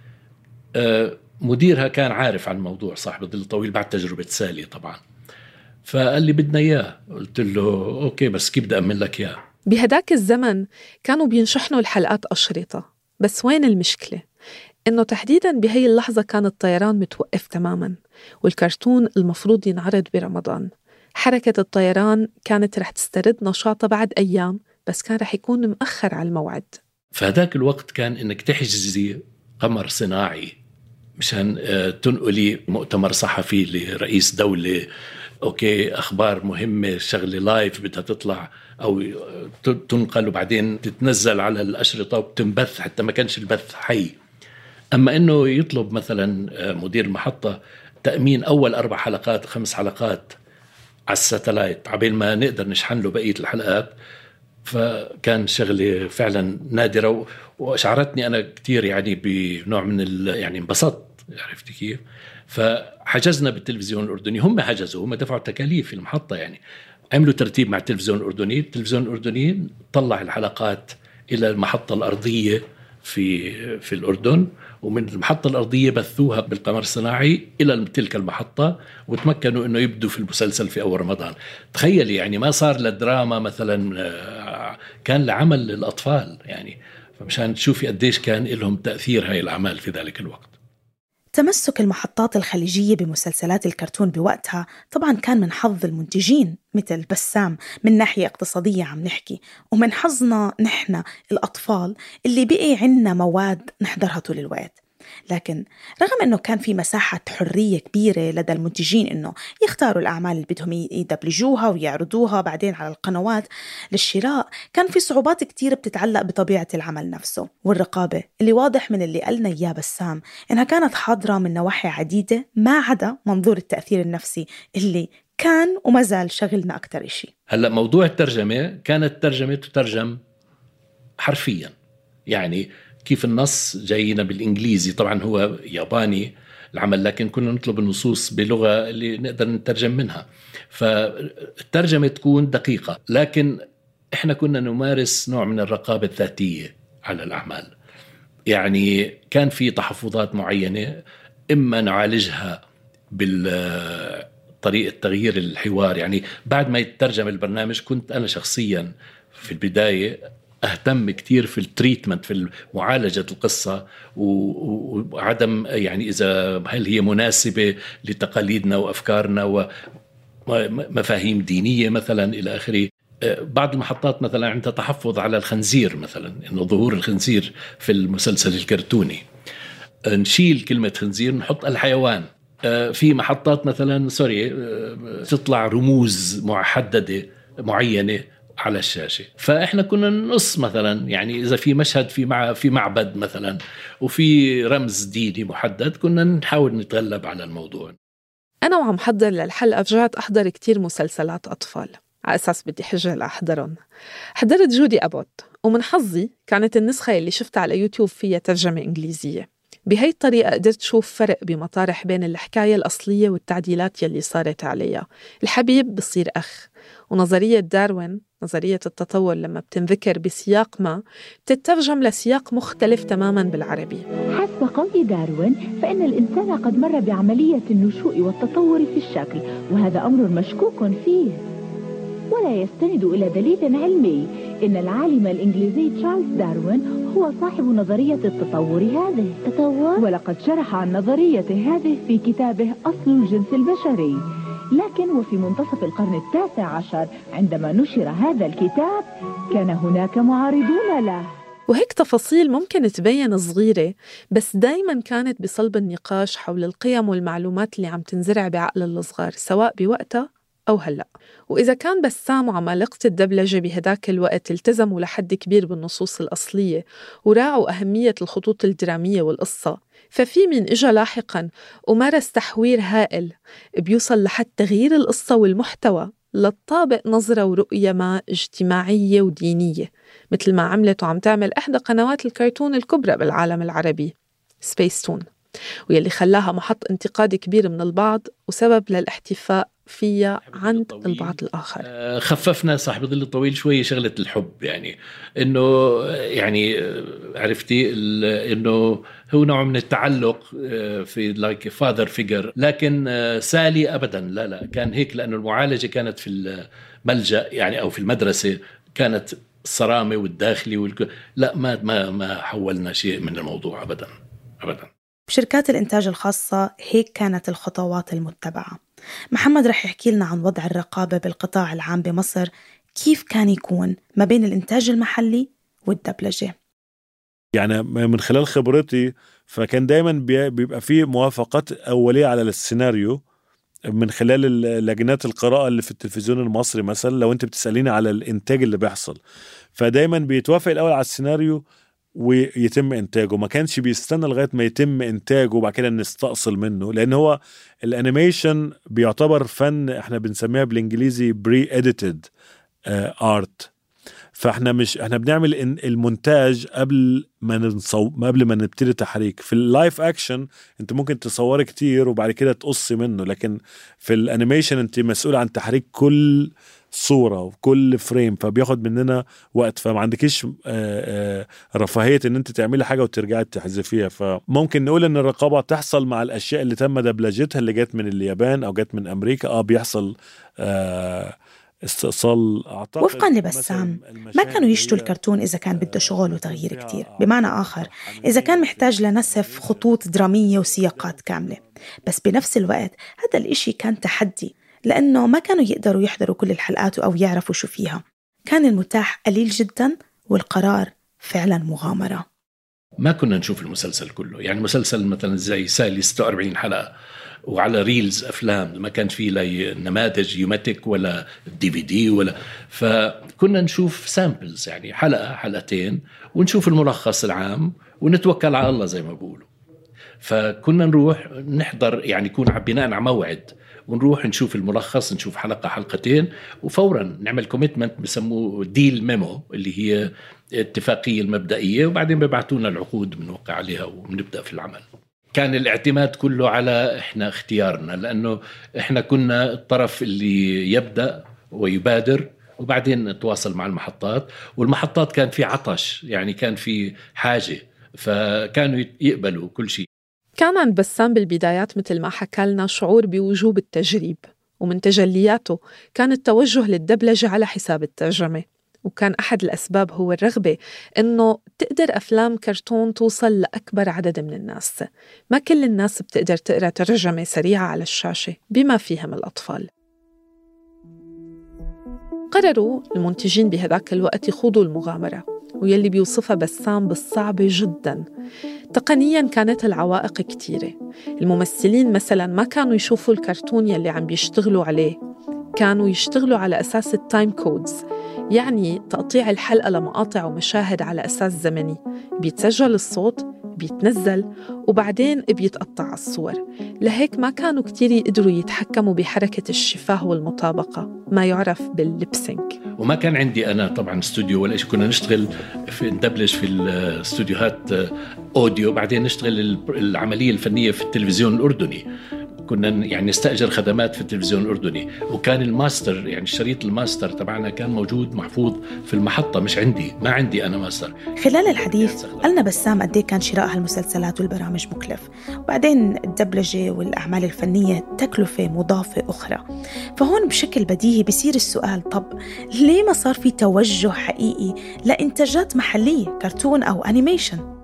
مديرها كان عارف عن الموضوع، صاحب الظل الطويل بعد تجربة سالي طبعا، فقال لي بدنا إياه. قلت له أوكي، بس كيف بدي أعمل لك إياه؟ بهداك الزمن كانوا بينشحنوا الحلقات أشرطة، بس وين المشكلة؟ إنه تحديداً بهي اللحظة كان الطيران متوقف تماماً، والكرتون المفروض ينعرض برمضان. حركة الطيران كانت رح تسترد نشاطها بعد أيام، بس كان رح يكون مأخر على الموعد. فهداك الوقت كان إنك تحجزي قمر صناعي مشان تنقلي مؤتمر صحفي لرئيس دولة، أوكي أخبار مهمة شغلة لايف بدها تطلع أو تنقل وبعدين تتنزل على الأشرطة وتنبث، حتى ما كانش البث حي. أما إنه يطلب مثلا مدير المحطة تأمين أول أربع حلقات خمس حلقات على الساتلايت عبين ما نقدر نشحن له بقية الحلقات، فكان شغلة فعلا نادرة، وأشعرتني أنا كتير يعني بنوع من ال... يعني انبسطت، عرفتي كيف؟ فحجزنا بالتلفزيون الأردني، هم حجزوا، هم دفعوا تكاليف في المحطة، يعني عملوا ترتيب مع التلفزيون الأردني. التلفزيون الأردني طلع الحلقات إلى المحطة الأرضية في في الأردن، ومن المحطة الأرضية بثوها بالقمر الصناعي إلى تلك المحطة، وتمكنوا إنه يبدوا في المسلسل في أول رمضان. تخيل يعني ما صار للدراما مثلا، كان لعمل للأطفال يعني، فمشان تشوفي قديش كان لهم تأثير هاي الأعمال في ذلك الوقت. تمسك المحطات الخليجية بمسلسلات الكرتون بوقتها طبعا كان من حظ المنتجين مثل بسام من ناحية اقتصادية عم نحكي، ومن حظنا نحن الأطفال اللي بقي عنا مواد نحضرها طول الوقت. لكن رغم أنه كان في مساحة حرية كبيرة لدى المنتجين أنه يختاروا الأعمال اللي بدهم يدبلجوها ويعرضوها بعدين على القنوات للشراء، كان في صعوبات كتير بتتعلق بطبيعة العمل نفسه والرقابة، اللي واضح من اللي قلنا إياه بسام إنها كانت حاضرة من نواحي عديدة، ما عدا منظور التأثير النفسي اللي كان وما زال شغلنا أكتر إشي. هلأ موضوع الترجمة، كانت ترجمة تترجم حرفيا، يعني كيف النص جاينا بالإنجليزي، طبعا هو ياباني العمل، لكن كنا نطلب النصوص بلغة اللي نقدر نترجم منها، فالترجمة تكون دقيقة. لكن إحنا كنا نمارس نوع من الرقابة الذاتية على الأعمال، يعني كان في تحفظات معينة إما نعالجها بالطريقة تغيير الحوار. يعني بعد ما يترجم البرنامج كنت أنا شخصيا في البداية أهتم كتير في التريتمنت، في معالجة القصة، وعدم يعني إذا هل هي مناسبة لتقاليدنا وأفكارنا ومفاهيم دينية مثلا إلى آخره. بعض المحطات مثلا عندها تحفظ على الخنزير مثلا، إنه ظهور الخنزير في المسلسل الكرتوني، نشيل كلمة خنزير نحط الحيوان. في محطات مثلا سوري تطلع رموز محددة معينة على الشاشة، فإحنا كنا نقص مثلا، يعني إذا في مشهد في مع في معبد مثلا وفي رمز ديني محدد، كنا نحاول نتغلب على الموضوع. أنا وعم حضر للحلقة رجعت أحضر كتير مسلسلات أطفال على أساس بدي حجة لأحضرهم. حضرت جودي أبوت، ومن حظي كانت النسخة اللي شفتها على يوتيوب فيها ترجمة إنجليزية. بهي الطريقة قدرت شوف فرق بمطارح بين الحكاية الأصلية والتعديلات يلي صارت عليها. الحبيب بصير أخ، ونظرية داروين نظرية التطور لما بتنذكر بسياق ما بتترجم لسياق مختلف تماماً بالعربي. حسب قول داروين فإن الإنسان قد مر بعملية النشوء والتطور في الشكل، وهذا أمر مشكوك فيه ولا يستند إلى دليل علمي. إن العالم الإنجليزي تشارلز داروين هو صاحب نظرية التطور هذه تطور ولقد شرح عن نظريته هذه في كتابه أصل الجنس البشري. لكن وفي منتصف القرن التاسع عشر عندما نشر هذا الكتاب كان هناك معارضون له. وهيك تفاصيل ممكن تبين صغيرة، بس دايماً كانت بصلب النقاش حول القيم والمعلومات اللي عم تنزرع بعقل الصغار سواء بوقتها أو هلأ. وإذا كان بسام وعمالقة الدبلجة بهداك الوقت التزموا لحد كبير بالنصوص الأصلية وراعوا أهمية الخطوط الدرامية والقصة، ففي من إجا لاحقاً ومارس تحوير هائل بيوصل لحد تغيير القصة والمحتوى لتطابق نظرة ورؤية ما اجتماعية ودينية، مثل ما عملت وعم تعمل إحدى قنوات الكرتون الكبرى بالعالم العربي سبيس تون، ويلي خلاها محط انتقاد كبير من البعض وسبب للاحتفاء فيها عند البعض الآخر. خففنا صاحب الظل الطويل شوي شغلة الحب، يعني إنه يعني عرفتي إنه هو نوع من التعلق في لايك فاذر فيجر، لكن سالي أبدا لا لا كان هيك، لأنه المعالجة كانت في الملجأ يعني أو في المدرسة كانت الصرامة والداخلي والك... لا ما ما ما حولنا شيء من الموضوع أبدا أبدا. بشركات الإنتاج الخاصة هيك كانت الخطوات المتبعة. محمد رح يحكي لنا عن وضع الرقابة بالقطاع العام بمصر، كيف كان يكون ما بين الإنتاج المحلي والدبلجة. يعني من خلال خبرتي فكان دايما بيبقى فيه موافقات أولية على السيناريو من خلال لجنات القراءة اللي في التلفزيون المصري. مثلا لو انت بتسأليني على الانتاج اللي بيحصل، فدايما بيتوافق الأول على السيناريو ويتم إنتاجه، ما كانش بيستنى لغاية ما يتم إنتاجه وبعد كده نستأصل منه، لأن هو الانيميشن بيعتبر فن احنا بنسميها بالإنجليزي بري إديتد آرت، فاحنا مش احنا بنعمل المونتاج قبل ما نصو ما قبل ما نبتدي تحريك. في اللايف اكشن انت ممكن تصوري كتير وبعد كده تقصي منه، لكن في الانيميشن انت مسؤول عن تحريك كل صورة وكل فريم، فبياخد مننا وقت، فما عندكيش رفاهية ان انت تعملي حاجة وترجعي تحذفيها. فممكن نقول ان الرقابة تحصل مع الاشياء اللي تم دبلجتها اللي جت من اليابان او جت من امريكا، اه بيحصل آه استئصال. وفقا لبسام ما كانوا يشتوا الكرتون إذا كان بده شغل وتغيير كتير، بمعنى آخر إذا كان محتاج لنسف خطوط درامية وسياقات كاملة، بس بنفس الوقت هذا الإشي كان تحدي، لأنه ما كانوا يقدروا يحضروا كل الحلقات أو يعرفوا شو فيها، كان المتاح قليل جدا والقرار فعلا مغامرة. ما كنا نشوف المسلسل كله، يعني مسلسل مثلا زي سالي ستة وأربعين حلقة وعلى ريلز أفلام، ما كان فيه لا نماذج يوماتيك ولا دي في دي ولا، فكنا نشوف سامبلز يعني حلقة حلقتين ونشوف الملخص العام ونتوكل على الله زي ما بقولوا. فكنا نروح نحضر يعني يكون بناء على موعد، ونروح نشوف الملخص، نشوف حلقة حلقتين وفورا نعمل كوميتمنت بسموه ديل ميمو اللي هي اتفاقية المبدئية، وبعدين بيبعتونا العقود بنوقع عليها وبنبدأ في العمل. كان الاعتماد كله على احنا اختيارنا، لأنه احنا كنا الطرف اللي يبدأ ويبادر وبعدين نتواصل مع المحطات، والمحطات كان في عطش، يعني كان في حاجة، فكانوا يقبلوا كل شيء. كان عند بسام بالبدايات مثل ما حكى لنا شعور بوجوب التجريب، ومن تجلياته كان التوجه للدبلجة على حساب الترجمة، وكان أحد الأسباب هو الرغبة إنه تقدر أفلام كرتون توصل لأكبر عدد من الناس. ما كل الناس بتقدر تقرأ ترجمة سريعة على الشاشة بما فيهم الأطفال. قرروا المنتجين بهذاك الوقت يخوضوا المغامرة، ويلي بيوصفها بسام بالصعبة جداً. تقنياً كانت العوائق كتيرة، الممثلين مثلاً ما كانوا يشوفوا الكرتون يلي عم بيشتغلوا عليه، كانوا يشتغلوا على أساس التايم كودز، يعني تقطيع الحلقة لمقاطع ومشاهد على أساس زمني، بيتسجل الصوت بيتنزل وبعدين بيتقطع الصور. لهيك ما كانوا كتير يقدروا يتحكموا بحركة الشفاه والمطابقة، ما يعرف بالليبسينك. وما كان عندي أنا طبعاً استوديو ولا شيء، كنا نشتغل في ندبلج في الاستوديوهات أوديو، بعدين نشتغل العملية الفنية في التلفزيون الأردني، كنا يعني نستأجر خدمات في التلفزيون الأردني، وكان الماستر يعني شريط الماستر تبعنا كان موجود محفوظ في المحطة، مش عندي، ما عندي أنا ماستر. خلال الحديث قلنا بسام قد ايه كان شراء هالمسلسلات والبرامج مكلف، وبعدين الدبلجة والأعمال الفنية تكلفة مضافة أخرى. فهون بشكل بديهي بيصير السؤال، طب ليه ما صار في توجه حقيقي لإنتاجات محلية كرتون أو أنيميشن؟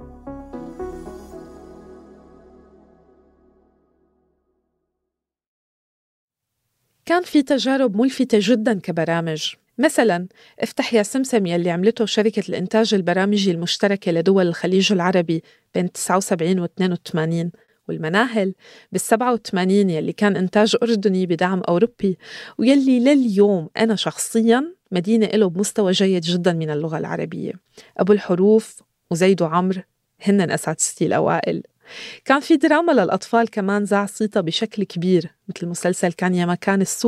كان في تجارب ملفتة جداً كبرامج، مثلاً افتح يا سمسم يلي عملته شركة الإنتاج البرامجي المشتركة لدول الخليج العربي بين تسعة وسبعين و اثنين وثمانين، والمناهل بالسبعة وثمانين يلي كان إنتاج أردني بدعم أوروبي، ويلي لليوم أنا شخصياً مدينة له بمستوى جيد جداً من اللغة العربية. أبو الحروف وزيد وعمر هن أساتذتي الأوائل. كان في دراما للأطفال كمان زع صيتها بشكل كبير، مثل مسلسل كان يا مكان السوري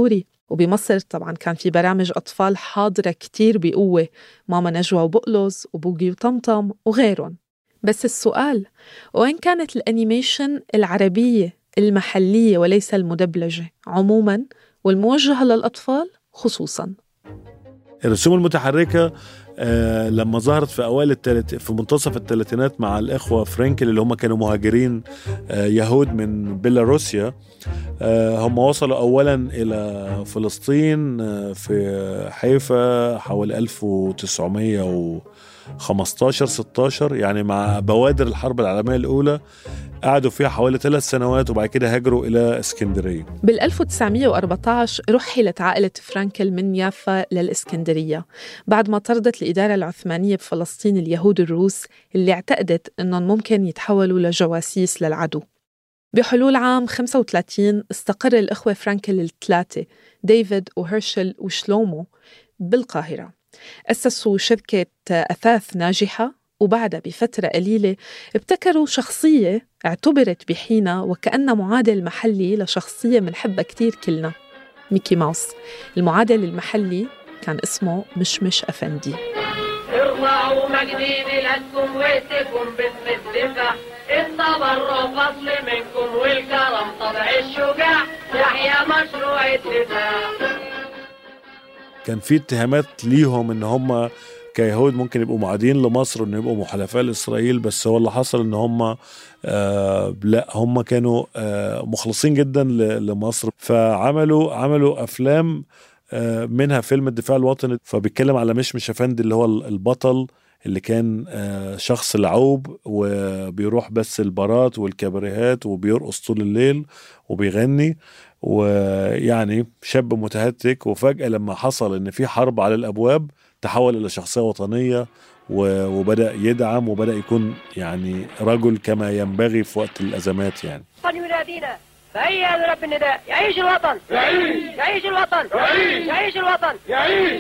وبمصر طبعا كان في برامج أطفال حاضرة كتير بقوة، ماما نجوى وبقلز وبوجي وطمطم وغيرهم. بس السؤال، وين كانت الأنيميشن العربية المحلية وليس المدبلجة عموما والموجهة للأطفال خصوصا؟ الرسوم المتحركة آه لما ظهرت في أوائل التلت... في منتصف الثلاثينات مع الإخوة فرانكل اللي هم كانوا مهاجرين آه يهود من بيلاروسيا، آه هم وصلوا أولا إلى فلسطين آه في حيفا حوالي ألف وتسعمية وخمستاشر ستاشر، يعني مع بوادر الحرب العالمية الأولى. قعدوا فيها حوالي ثلاث سنوات وبعد كده هاجروا إلى اسكندرية. بال ألف وتسعمية وأربعتاشر رحلت عائلة فرانكل من يافا للإسكندرية بعد ما طردت الإدارة العثمانية بفلسطين اليهود الروس اللي اعتقدت أنهم ممكن يتحولوا لجواسيس للعدو. بحلول عام خمسة وثلاثين استقر الإخوة فرانكل الثلاثة ديفيد وهيرشل وشلومو بالقاهرة. أسسوا شركة أثاث ناجحة، وبعدها بفترة قليلة ابتكروا شخصية اعتبرت بحينها وكأنها معادل محلي لشخصية منحبها كتير كلنا، ميكي ماوس. المعادل المحلي كان اسمه مشمش أفندي. ارفعوا مجدي بلادكم واسكم باسم الدفاع، التبرع فضل منكم والكرم طبع الشجاع، يحيى مشروع الدفاع. كان في اتهامات ليهم ان هم كيهود ممكن يبقوا معادين لمصر وان يبقوا محلفاء لإسرائيل، بس هو اللي حصل ان هم آه لا هم كانوا آه مخلصين جدا لمصر. فعملوا عملوا افلام آه منها فيلم الدفاع الوطني، فبيتكلم على مشمش أفندي اللي هو البطل اللي كان آه شخص لعوب وبيروح بس البارات والكابريهات وبيرقص طول الليل وبيغني، ويعني شاب متهتك. وفجأة لما حصل ان في حرب على الابواب تحول إلى شخصية وطنية وبدأ يدعم وبدأ يكون يعني رجل كما ينبغي في وقت الأزمات. يعني وطن ينادينا فهيا لرب النداء، يعيش الوطن، يعيش يعيش الوطن، يعيش يعيش الوطن، يعيش.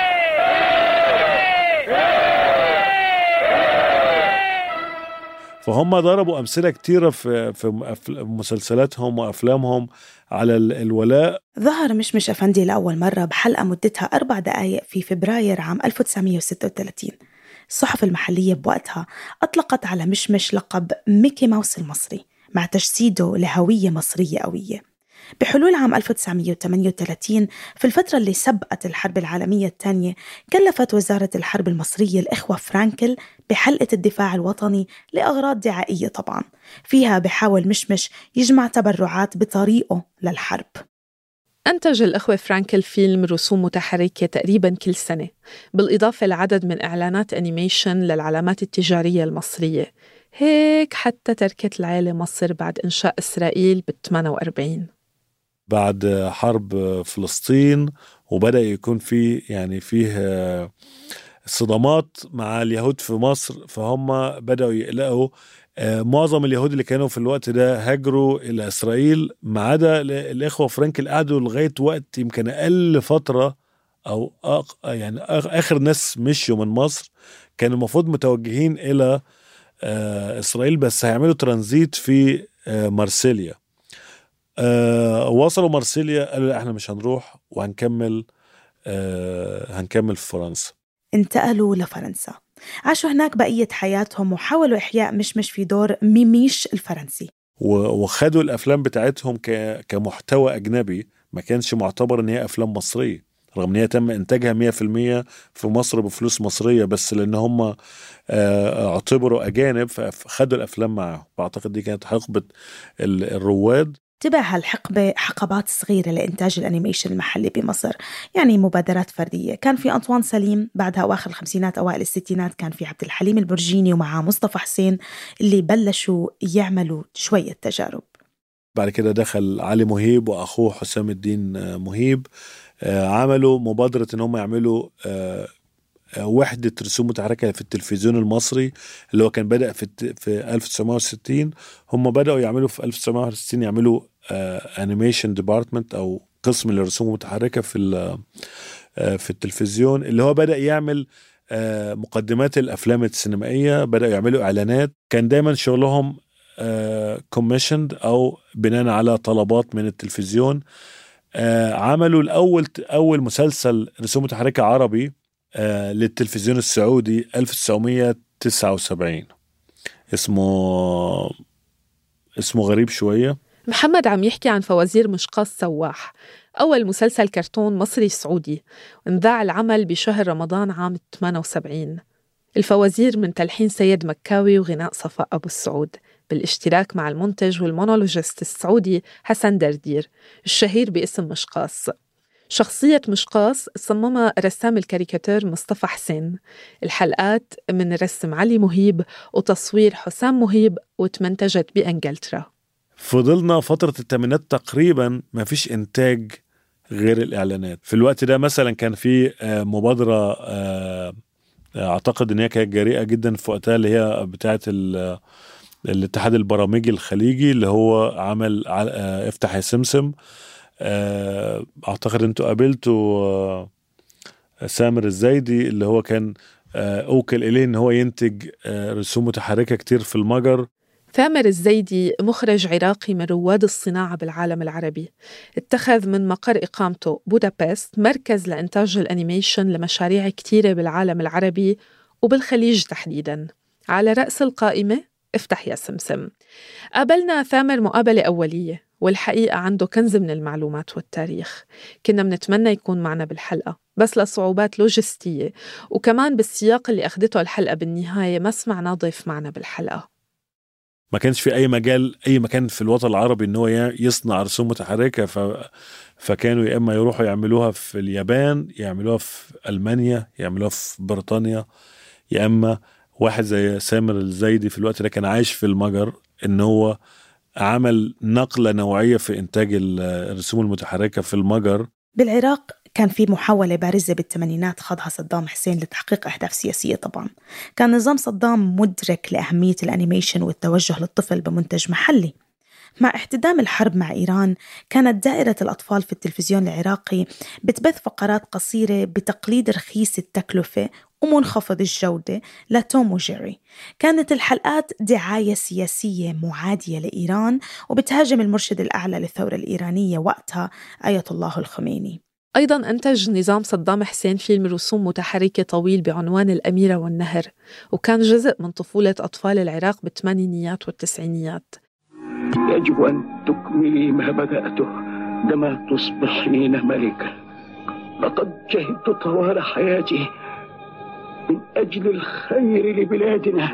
فهم ضربوا أمثلة كتيرة في في مسلسلاتهم وأفلامهم على الولاء. ظهر مشمش أفندي لأول مرة بحلقة مدتها أربع دقايق في فبراير عام ألف وتسعمية وستة وثلاثين. الصحف المحلية بوقتها أطلقت على مشمش لقب ميكي ماوس المصري مع تجسيده لهوية مصرية قوية. بحلول عام ألف وتسعمية وثمانية وثلاثين في الفترة اللي سبقت الحرب العالمية الثانية، كلفت وزارة الحرب المصرية الإخوة فرانكل بحلقة الدفاع الوطني لأغراض دعائية طبعا، فيها بحاول مشمش يجمع تبرعات بطريقه للحرب. أنتج الأخوة فرانكل فيلم رسوم متحركة تقريباً كل سنة، بالإضافة لعدد من إعلانات أنيميشن للعلامات التجارية المصرية. هيك حتى تركت العائلة مصر بعد إنشاء إسرائيل بالثمانية وأربعين بعد حرب فلسطين، وبدأ يكون في يعني فيه صدامات مع اليهود في مصر، فهم بدأوا يقلقوا. معظم اليهود اللي كانوا في الوقت ده هاجروا إلى إسرائيل، ما عدا الإخوة فرانكل قعدوا لغاية وقت يمكن أقل فترة أو يعني آخر ناس مشوا من مصر كانوا المفروض متوجهين إلى إسرائيل، بس هيعملوا ترانزيت في مارسيليا. أه وصلوا مارسيليا قالوا لا احنا مش هنروح وهنكمل أه هنكمل في فرنسا. انتقلوا لفرنسا، عاشوا هناك بقية حياتهم وحاولوا إحياء مشمش في دور ميميش الفرنسي، وخدوا الأفلام بتاعتهم كمحتوى أجنبي، ما كانش معتبر ان هي أفلام مصرية، رغم ان هي تم إنتاجها مية في المية في مصر بفلوس مصرية، بس لأن هم اعتبروا أجانب فخدوا الأفلام معهم. بعتقد دي كانت حقبة الرواد. تبع هالحقبة حقبات صغيرة لإنتاج الأنيميشن المحلي بمصر، يعني مبادرات فردية. كان في أنطوان سليم، بعدها أواخر الخمسينات أوائل الستينات كان في عبد الحليم البرجيني ومعه مصطفى حسين اللي بلشوا يعملوا شوية تجارب. بعد كده دخل علي مهيب وأخوه حسام الدين مهيب، عملوا مبادرة إن هم يعملوا وحدة رسوم متحركة في التلفزيون المصري اللي هو كان بدأ في في ألف وتسعمية وستين. هم بدأوا يعملوا في ألف وتسعمية وستين يعملوا انيميشن ديبارتمنت أو قسم للرسوم المتحركة في في التلفزيون، اللي هو بدأ يعمل مقدمات الأفلام السينمائية، بدأوا يعملوا إعلانات. كان دايما شغلهم كوميشند أو بناء على طلبات من التلفزيون. آه عملوا الأول أول مسلسل رسوم متحركة عربي آه للتلفزيون السعودي ألف وتسعمية وتسعة وسبعين، اسمه اسمه غريب شوية. محمد عم يحكي عن فوازير مشقاص سواح، أول مسلسل كرتون مصري سعودي، انذاع العمل بشهر رمضان عام ثمانية وسبعين. الفوازير من تلحين سيد مكاوي وغناء صفاء أبو السعود، بالاشتراك مع المنتج والمونولوجيست السعودي حسن دردير الشهير باسم مشقاص. شخصية مشقاص صممها رسام الكاريكاتير مصطفى حسين، الحلقات من رسم علي مهيب وتصوير حسام مهيب، وتمنتجت بإنجلترا. فضلنا فترة الثمانينات تقريبا ما فيش إنتاج غير الإعلانات. في الوقت ده مثلا كان في مبادرة أعتقد إن هي كانت جريئة جدا في وقتها، اللي هي بتاعة الاتحاد البرامجي الخليجي اللي هو عمل افتح يا سمسم. أعتقد أنتوا قابلتوا سامر الزايدي اللي هو كان أوكل إليه إن هو ينتج رسوم متحركة كتير في المجر. ثامر الزايدي مخرج عراقي من رواد الصناعة بالعالم العربي، اتخذ من مقر إقامته بودابست مركز لإنتاج الأنيميشن لمشاريع كتيرة بالعالم العربي وبالخليج تحديداً. على رأس القائمة افتح يا سمسم. قابلنا ثامر مقابلة أولية، والحقيقة عنده كنز من المعلومات والتاريخ. كنا منتمنى يكون معنا بالحلقة، بس لصعوبات لوجستية وكمان بالسياق اللي أخدته الحلقة بالنهاية ما سمعنا ضيف معنا بالحلقة. ما كانش في أي مجال أي مكان في الوطن العربي إنه يصنع رسوم متحركة، ف... فكانوا يا إما يروحوا يعملوها في اليابان، يعملوها في ألمانيا، يعملوها في بريطانيا، يا إما واحد زي سامر الزايدي في الوقت ده كان عايش في المجر، إنه هو عمل نقلة نوعية في إنتاج الرسوم المتحركة في المجر. بالعراق كان في محاولة بارزة بالثمانينات خاضها صدام حسين لتحقيق أهداف سياسية. طبعا كان نظام صدام مدرك لأهمية الأنيميشن والتوجه للطفل بمنتج محلي. مع احتدام الحرب مع إيران كانت دائرة الأطفال في التلفزيون العراقي بتبث فقرات قصيرة بتقليد رخيص التكلفة ومنخفض الجودة لتوم وجيري. كانت الحلقات دعاية سياسية معادية لإيران وبتهاجم المرشد الأعلى للثورة الإيرانية وقتها آية الله الخميني. أيضاً أنتج نظام صدام حسين فيلم رسوم متحركة طويل بعنوان الأميرة والنهر، وكان جزء من طفولة أطفال العراق بالثمانينيات والتسعينيات. يجب أن تكملي ما بدأته عندما تصبحين ملكة. لقد جهدت طوال حياتي من أجل الخير لبلادنا،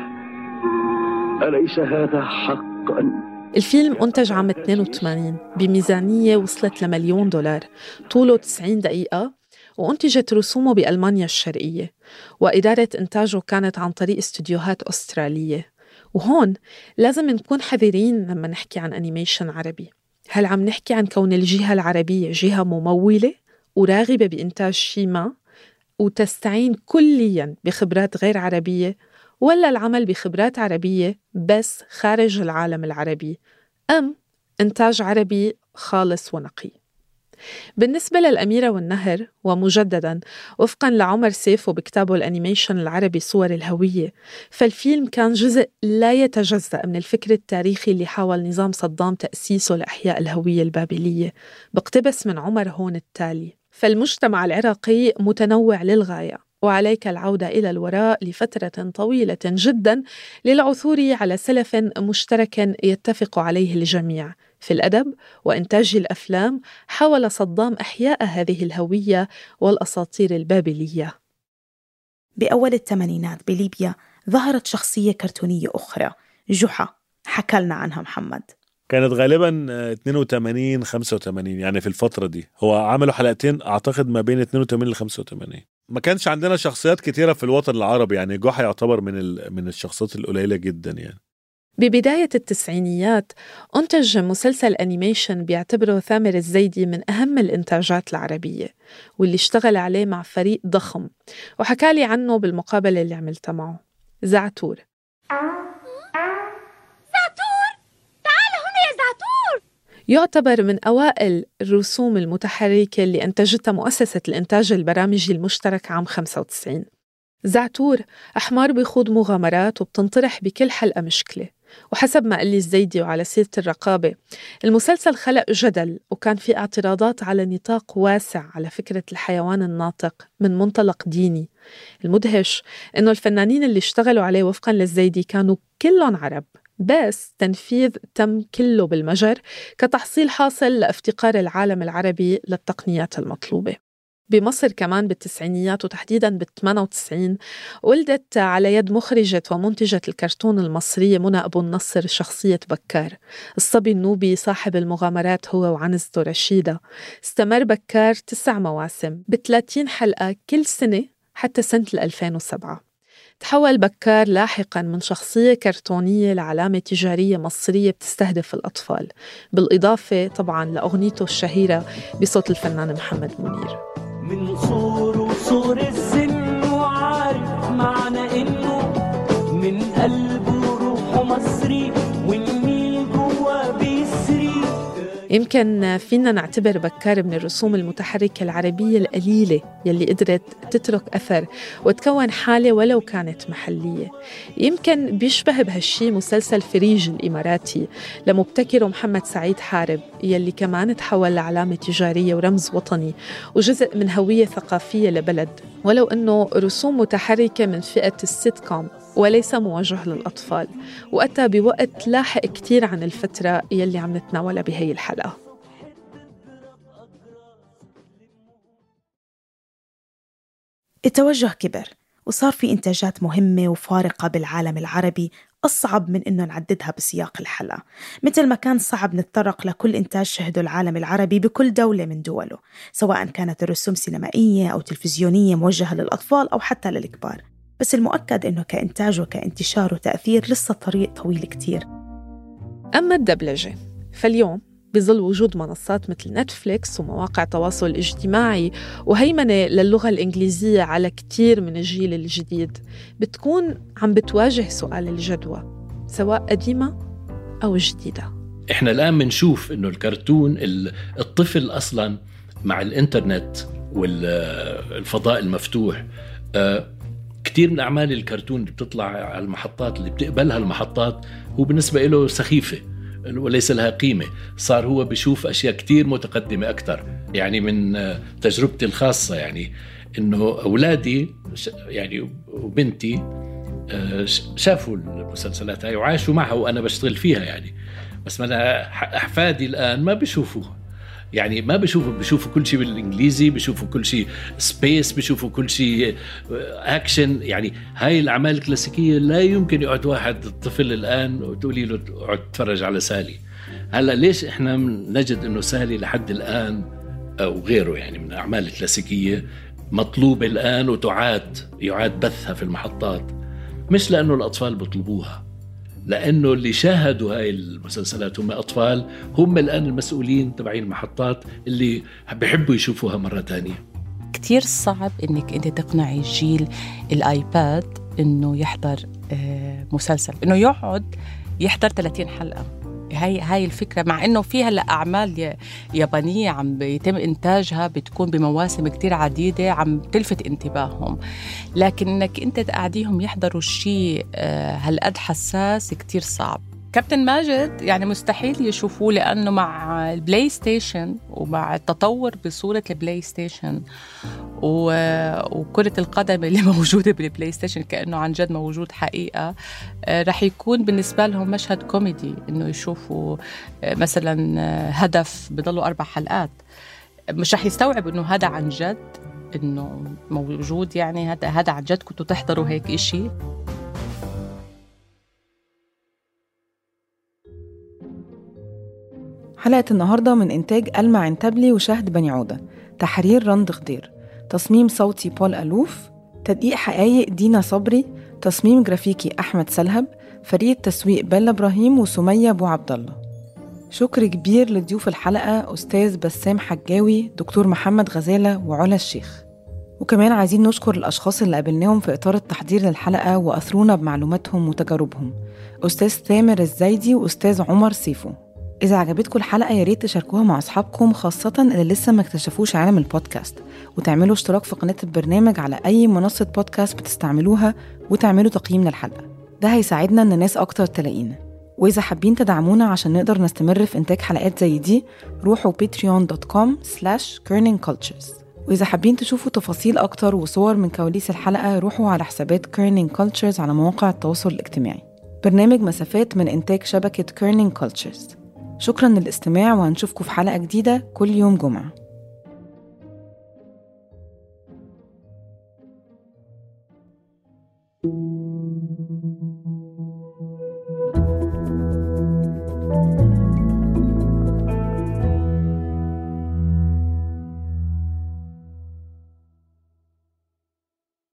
أليس هذا حقاً؟ الفيلم أنتج عام اثنين وثمانين بميزانية وصلت لمليون دولار، طوله تسعين دقيقة، وأنتجت رسومه بألمانيا الشرقية، وإدارة إنتاجه كانت عن طريق استوديوهات أسترالية. وهون لازم نكون حذرين لما نحكي عن أنيميشن عربي. هل عم نحكي عن كون الجهة العربية جهة ممولة وراغبة بإنتاج شي ما وتستعين كلياً بخبرات غير عربية، ولا العمل بخبرات عربية بس خارج العالم العربي، أم إنتاج عربي خالص ونقي؟ بالنسبة للأميرة والنهر، ومجدداً وفقاً لعمر سيفو بكتابه الأنيميشن العربي صور الهوية، فالفيلم كان جزء لا يتجزأ من الفكر التاريخي اللي حاول نظام صدام تأسيسه لإحياء الهوية البابلية. بقتبس من عمر هون التالي: فالمجتمع العراقي متنوع للغاية، وعليك العودة إلى الوراء لفترة طويلة جدا للعثور على سلف مشترك يتفق عليه الجميع في الأدب وإنتاج الأفلام. حاول صدام إحياء هذه الهوية والأساطير البابلية. بأول الثمانينات بليبيا ظهرت شخصية كرتونية أخرى، جحا، حكى لنا عنها محمد. كانت غالبا اثنين وثمانين خمسة وثمانين، يعني في الفترة دي هو عملوا حلقتين أعتقد ما بين اثنين وثمانين ل خمسة وثمانين. ما كانش عندنا شخصيات كتيرة في الوطن العربي، يعني جحا يعتبر من من الشخصيات القليلة جدا. يعني ببداية التسعينيات أنتج مسلسل أنيميشن بيعتبره ثامر الزايدي من أهم الإنتاجات العربية، واللي اشتغل عليه مع فريق ضخم، وحكى لي عنه بالمقابلة اللي عملتها معه. زعتور. زعتور، تعال هنا يا زعتور. يعتبر من أوائل الرسوم المتحركة اللي أنتجتها مؤسسة الإنتاج البرامجي المشترك عام خمسة وتسعين. زعتور أحمر بيخوض مغامرات وبتنطرح بكل حلقة مشكلة، وحسب ما قال لي الزيدي وعلى سيرة الرقابة، المسلسل خلق جدل وكان في اعتراضات على نطاق واسع على فكرة الحيوان الناطق من منطلق ديني. المدهش إنه الفنانين اللي اشتغلوا عليه وفقاً للزيدي كانوا كلهم عرب، بس تنفيذ تم كله بالمجر كتحصيل حاصل لافتقار العالم العربي للتقنيات المطلوبة. بمصر كمان بالتسعينيات وتحديداً بالثمانية وتسعين ولدت على يد مخرجة ومنتجة الكرتون المصرية منى أبو النصر شخصية بكار، الصبي النوبي صاحب المغامرات هو وعنزته رشيدة. استمر بكار تسع مواسم بثلاثين حلقة كل سنة حتى سنة ألفين وسبعة. تحول بكار لاحقاً من شخصية كرتونية لعلامة تجارية مصرية بتستهدف الأطفال، بالإضافة طبعاً لأغنيته الشهيرة بصوت الفنان محمد منير. من صور وصور السن وعارف معنى إنه من قلبه روحه مصري والنيل جوا بيسري. يمكن فينا نعتبر بكار من الرسوم المتحركة العربية القليلة يلي قدرت تترك أثر وتكون حالة ولو كانت محلية. يمكن بيشبه بهالشي مسلسل فريج الإماراتي لمبتكره محمد سعيد حارب يلي كمان تحول لعلامة تجارية ورمز وطني وجزء من هوية ثقافية لبلد، ولو أنه رسوم متحركة من فئة السيت كوم وليس موجه للأطفال، وأتى بوقت لاحق كتير عن الفترة يلي عم نتناولها بهي الحلقة. التوجه كبر وصار في إنتاجات مهمة وفارقة بالعالم العربي أصعب من إنه نعددها بسياق الحلقة، مثل ما كان صعب نتطرق لكل إنتاج شهده العالم العربي بكل دولة من دوله، سواء كانت الرسوم سينمائية أو تلفزيونية موجهة للأطفال أو حتى للكبار. بس المؤكد إنه كإنتاج وكإنتشار وتأثير لسه طريق طويل كتير. أما الدبلجة فاليوم بظل وجود منصات مثل نتفليكس ومواقع تواصل اجتماعي وهيمنة للغة الإنجليزية على كتير من الجيل الجديد، بتكون عم بتواجه سؤال الجدوى سواء قديمة أو جديدة. إحنا الآن منشوف إنه الكرتون الطفل أصلاً مع الإنترنت والفضاء المفتوح كتير من أعمال الكرتون اللي بتطلع على المحطات اللي بتقبلها المحطات هو بالنسبة له سخيفة وليس لها قيمة. صار هو بيشوف أشياء كتير متقدمة أكتر. يعني من تجربتي الخاصة يعني إنه أولادي يعني وبنتي شافوا المسلسلات هاي وعاشوا معها وأنا بشتغل فيها يعني، بس أنا أحفادي الآن ما بيشوفوها، يعني ما بيشوفوا بيشوفوا كل شيء بالإنجليزي، بيشوفوا كل شيء سبيس، بيشوفوا كل شيء أكشن. يعني هاي الأعمال الكلاسيكية لا يمكن يقعد واحد الطفل الآن وتقولي له اقعد تتفرج على سالي. هلا ليش إحنا نجد إنه سالي لحد الآن أو غيره يعني من الأعمال الكلاسيكية مطلوبة الآن وتعاد يعاد بثها في المحطات؟ مش لأنه الأطفال بيطلبوها، لأنه اللي شاهدوا هاي المسلسلات هم أطفال، هم الآن المسؤولين تبعين المحطات اللي بيحبوا يشوفوها مرة تانية. كتير صعب إنك أنت تقنعي جيل الآيباد إنه يحضر مسلسل، إنه يقعد يحضر ثلاثين حلقة. هاي هاي الفكرة، مع إنه فيها هلا أعمال يابانية عم بيتم إنتاجها بتكون بمواسم كتير عديدة عم تلفت انتباههم، لكن إنك أنت تقعديهم يحضروا شيء هالقد حساس كتير صعب. كابتن ماجد يعني مستحيل يشوفوه، لأنه مع البلاي ستيشن ومع التطور بصورة البلاي ستيشن وكرة القدم اللي موجودة بالبلاي ستيشن كأنه عن جد موجود حقيقة، رح يكون بالنسبة لهم مشهد كوميدي إنه يشوفوا مثلا هدف بضلوا أربع حلقات. مش رح يستوعب إنه هذا عن جد إنه موجود، يعني هذا هذا عن جد كنتوا تحضروا هيك إشي. حلقة النهاردة من إنتاج ألمع عنتبلي وشهد بني عودة، تحرير رند غدير، تصميم صوتي بول ألوف، تدقيق حقايق دينا صبري، تصميم جرافيكي أحمد سلهب، فريق تسويق بيلا إبراهيم وسمية أبو عبد الله. شكر كبير لضيوف الحلقة أستاذ بسام حجاوي، دكتور محمد غزالة وعلا الشيخ. وكمان عايزين نشكر الأشخاص اللي قابلناهم في إطار التحضير للحلقة وأثرونا بمعلوماتهم وتجاربهم، أستاذ ثامر الزايدي وأستاذ عمر سيفو. إذا عجبتكم الحلقة ياريت تشاركوها مع أصحابكم، خاصة اللي لسه ما اكتشفوش عالم البودكاست، وتعملوا اشتراك في قناة البرنامج على أي منصة بودكاست بتستعملوها، وتعملوا تقييم للحلقة. ده هيساعدنا إن ناس أكتر تلاقينا. وإذا حابين تدعمونا عشان نقدر نستمر في إنتاج حلقات زي دي، روحوا patreon dot com slash kerning cultures. وإذا حابين تشوفوا تفاصيل أكتر وصور من كواليس الحلقة، روحوا على حسابات kerning cultures على مواقع التواصل الاجتماعي. برنامج مسافات من إنتاج شبكة kerning cultures. شكراً للاستماع، وهنشوفكم في حلقة جديدة كل يوم جمعة.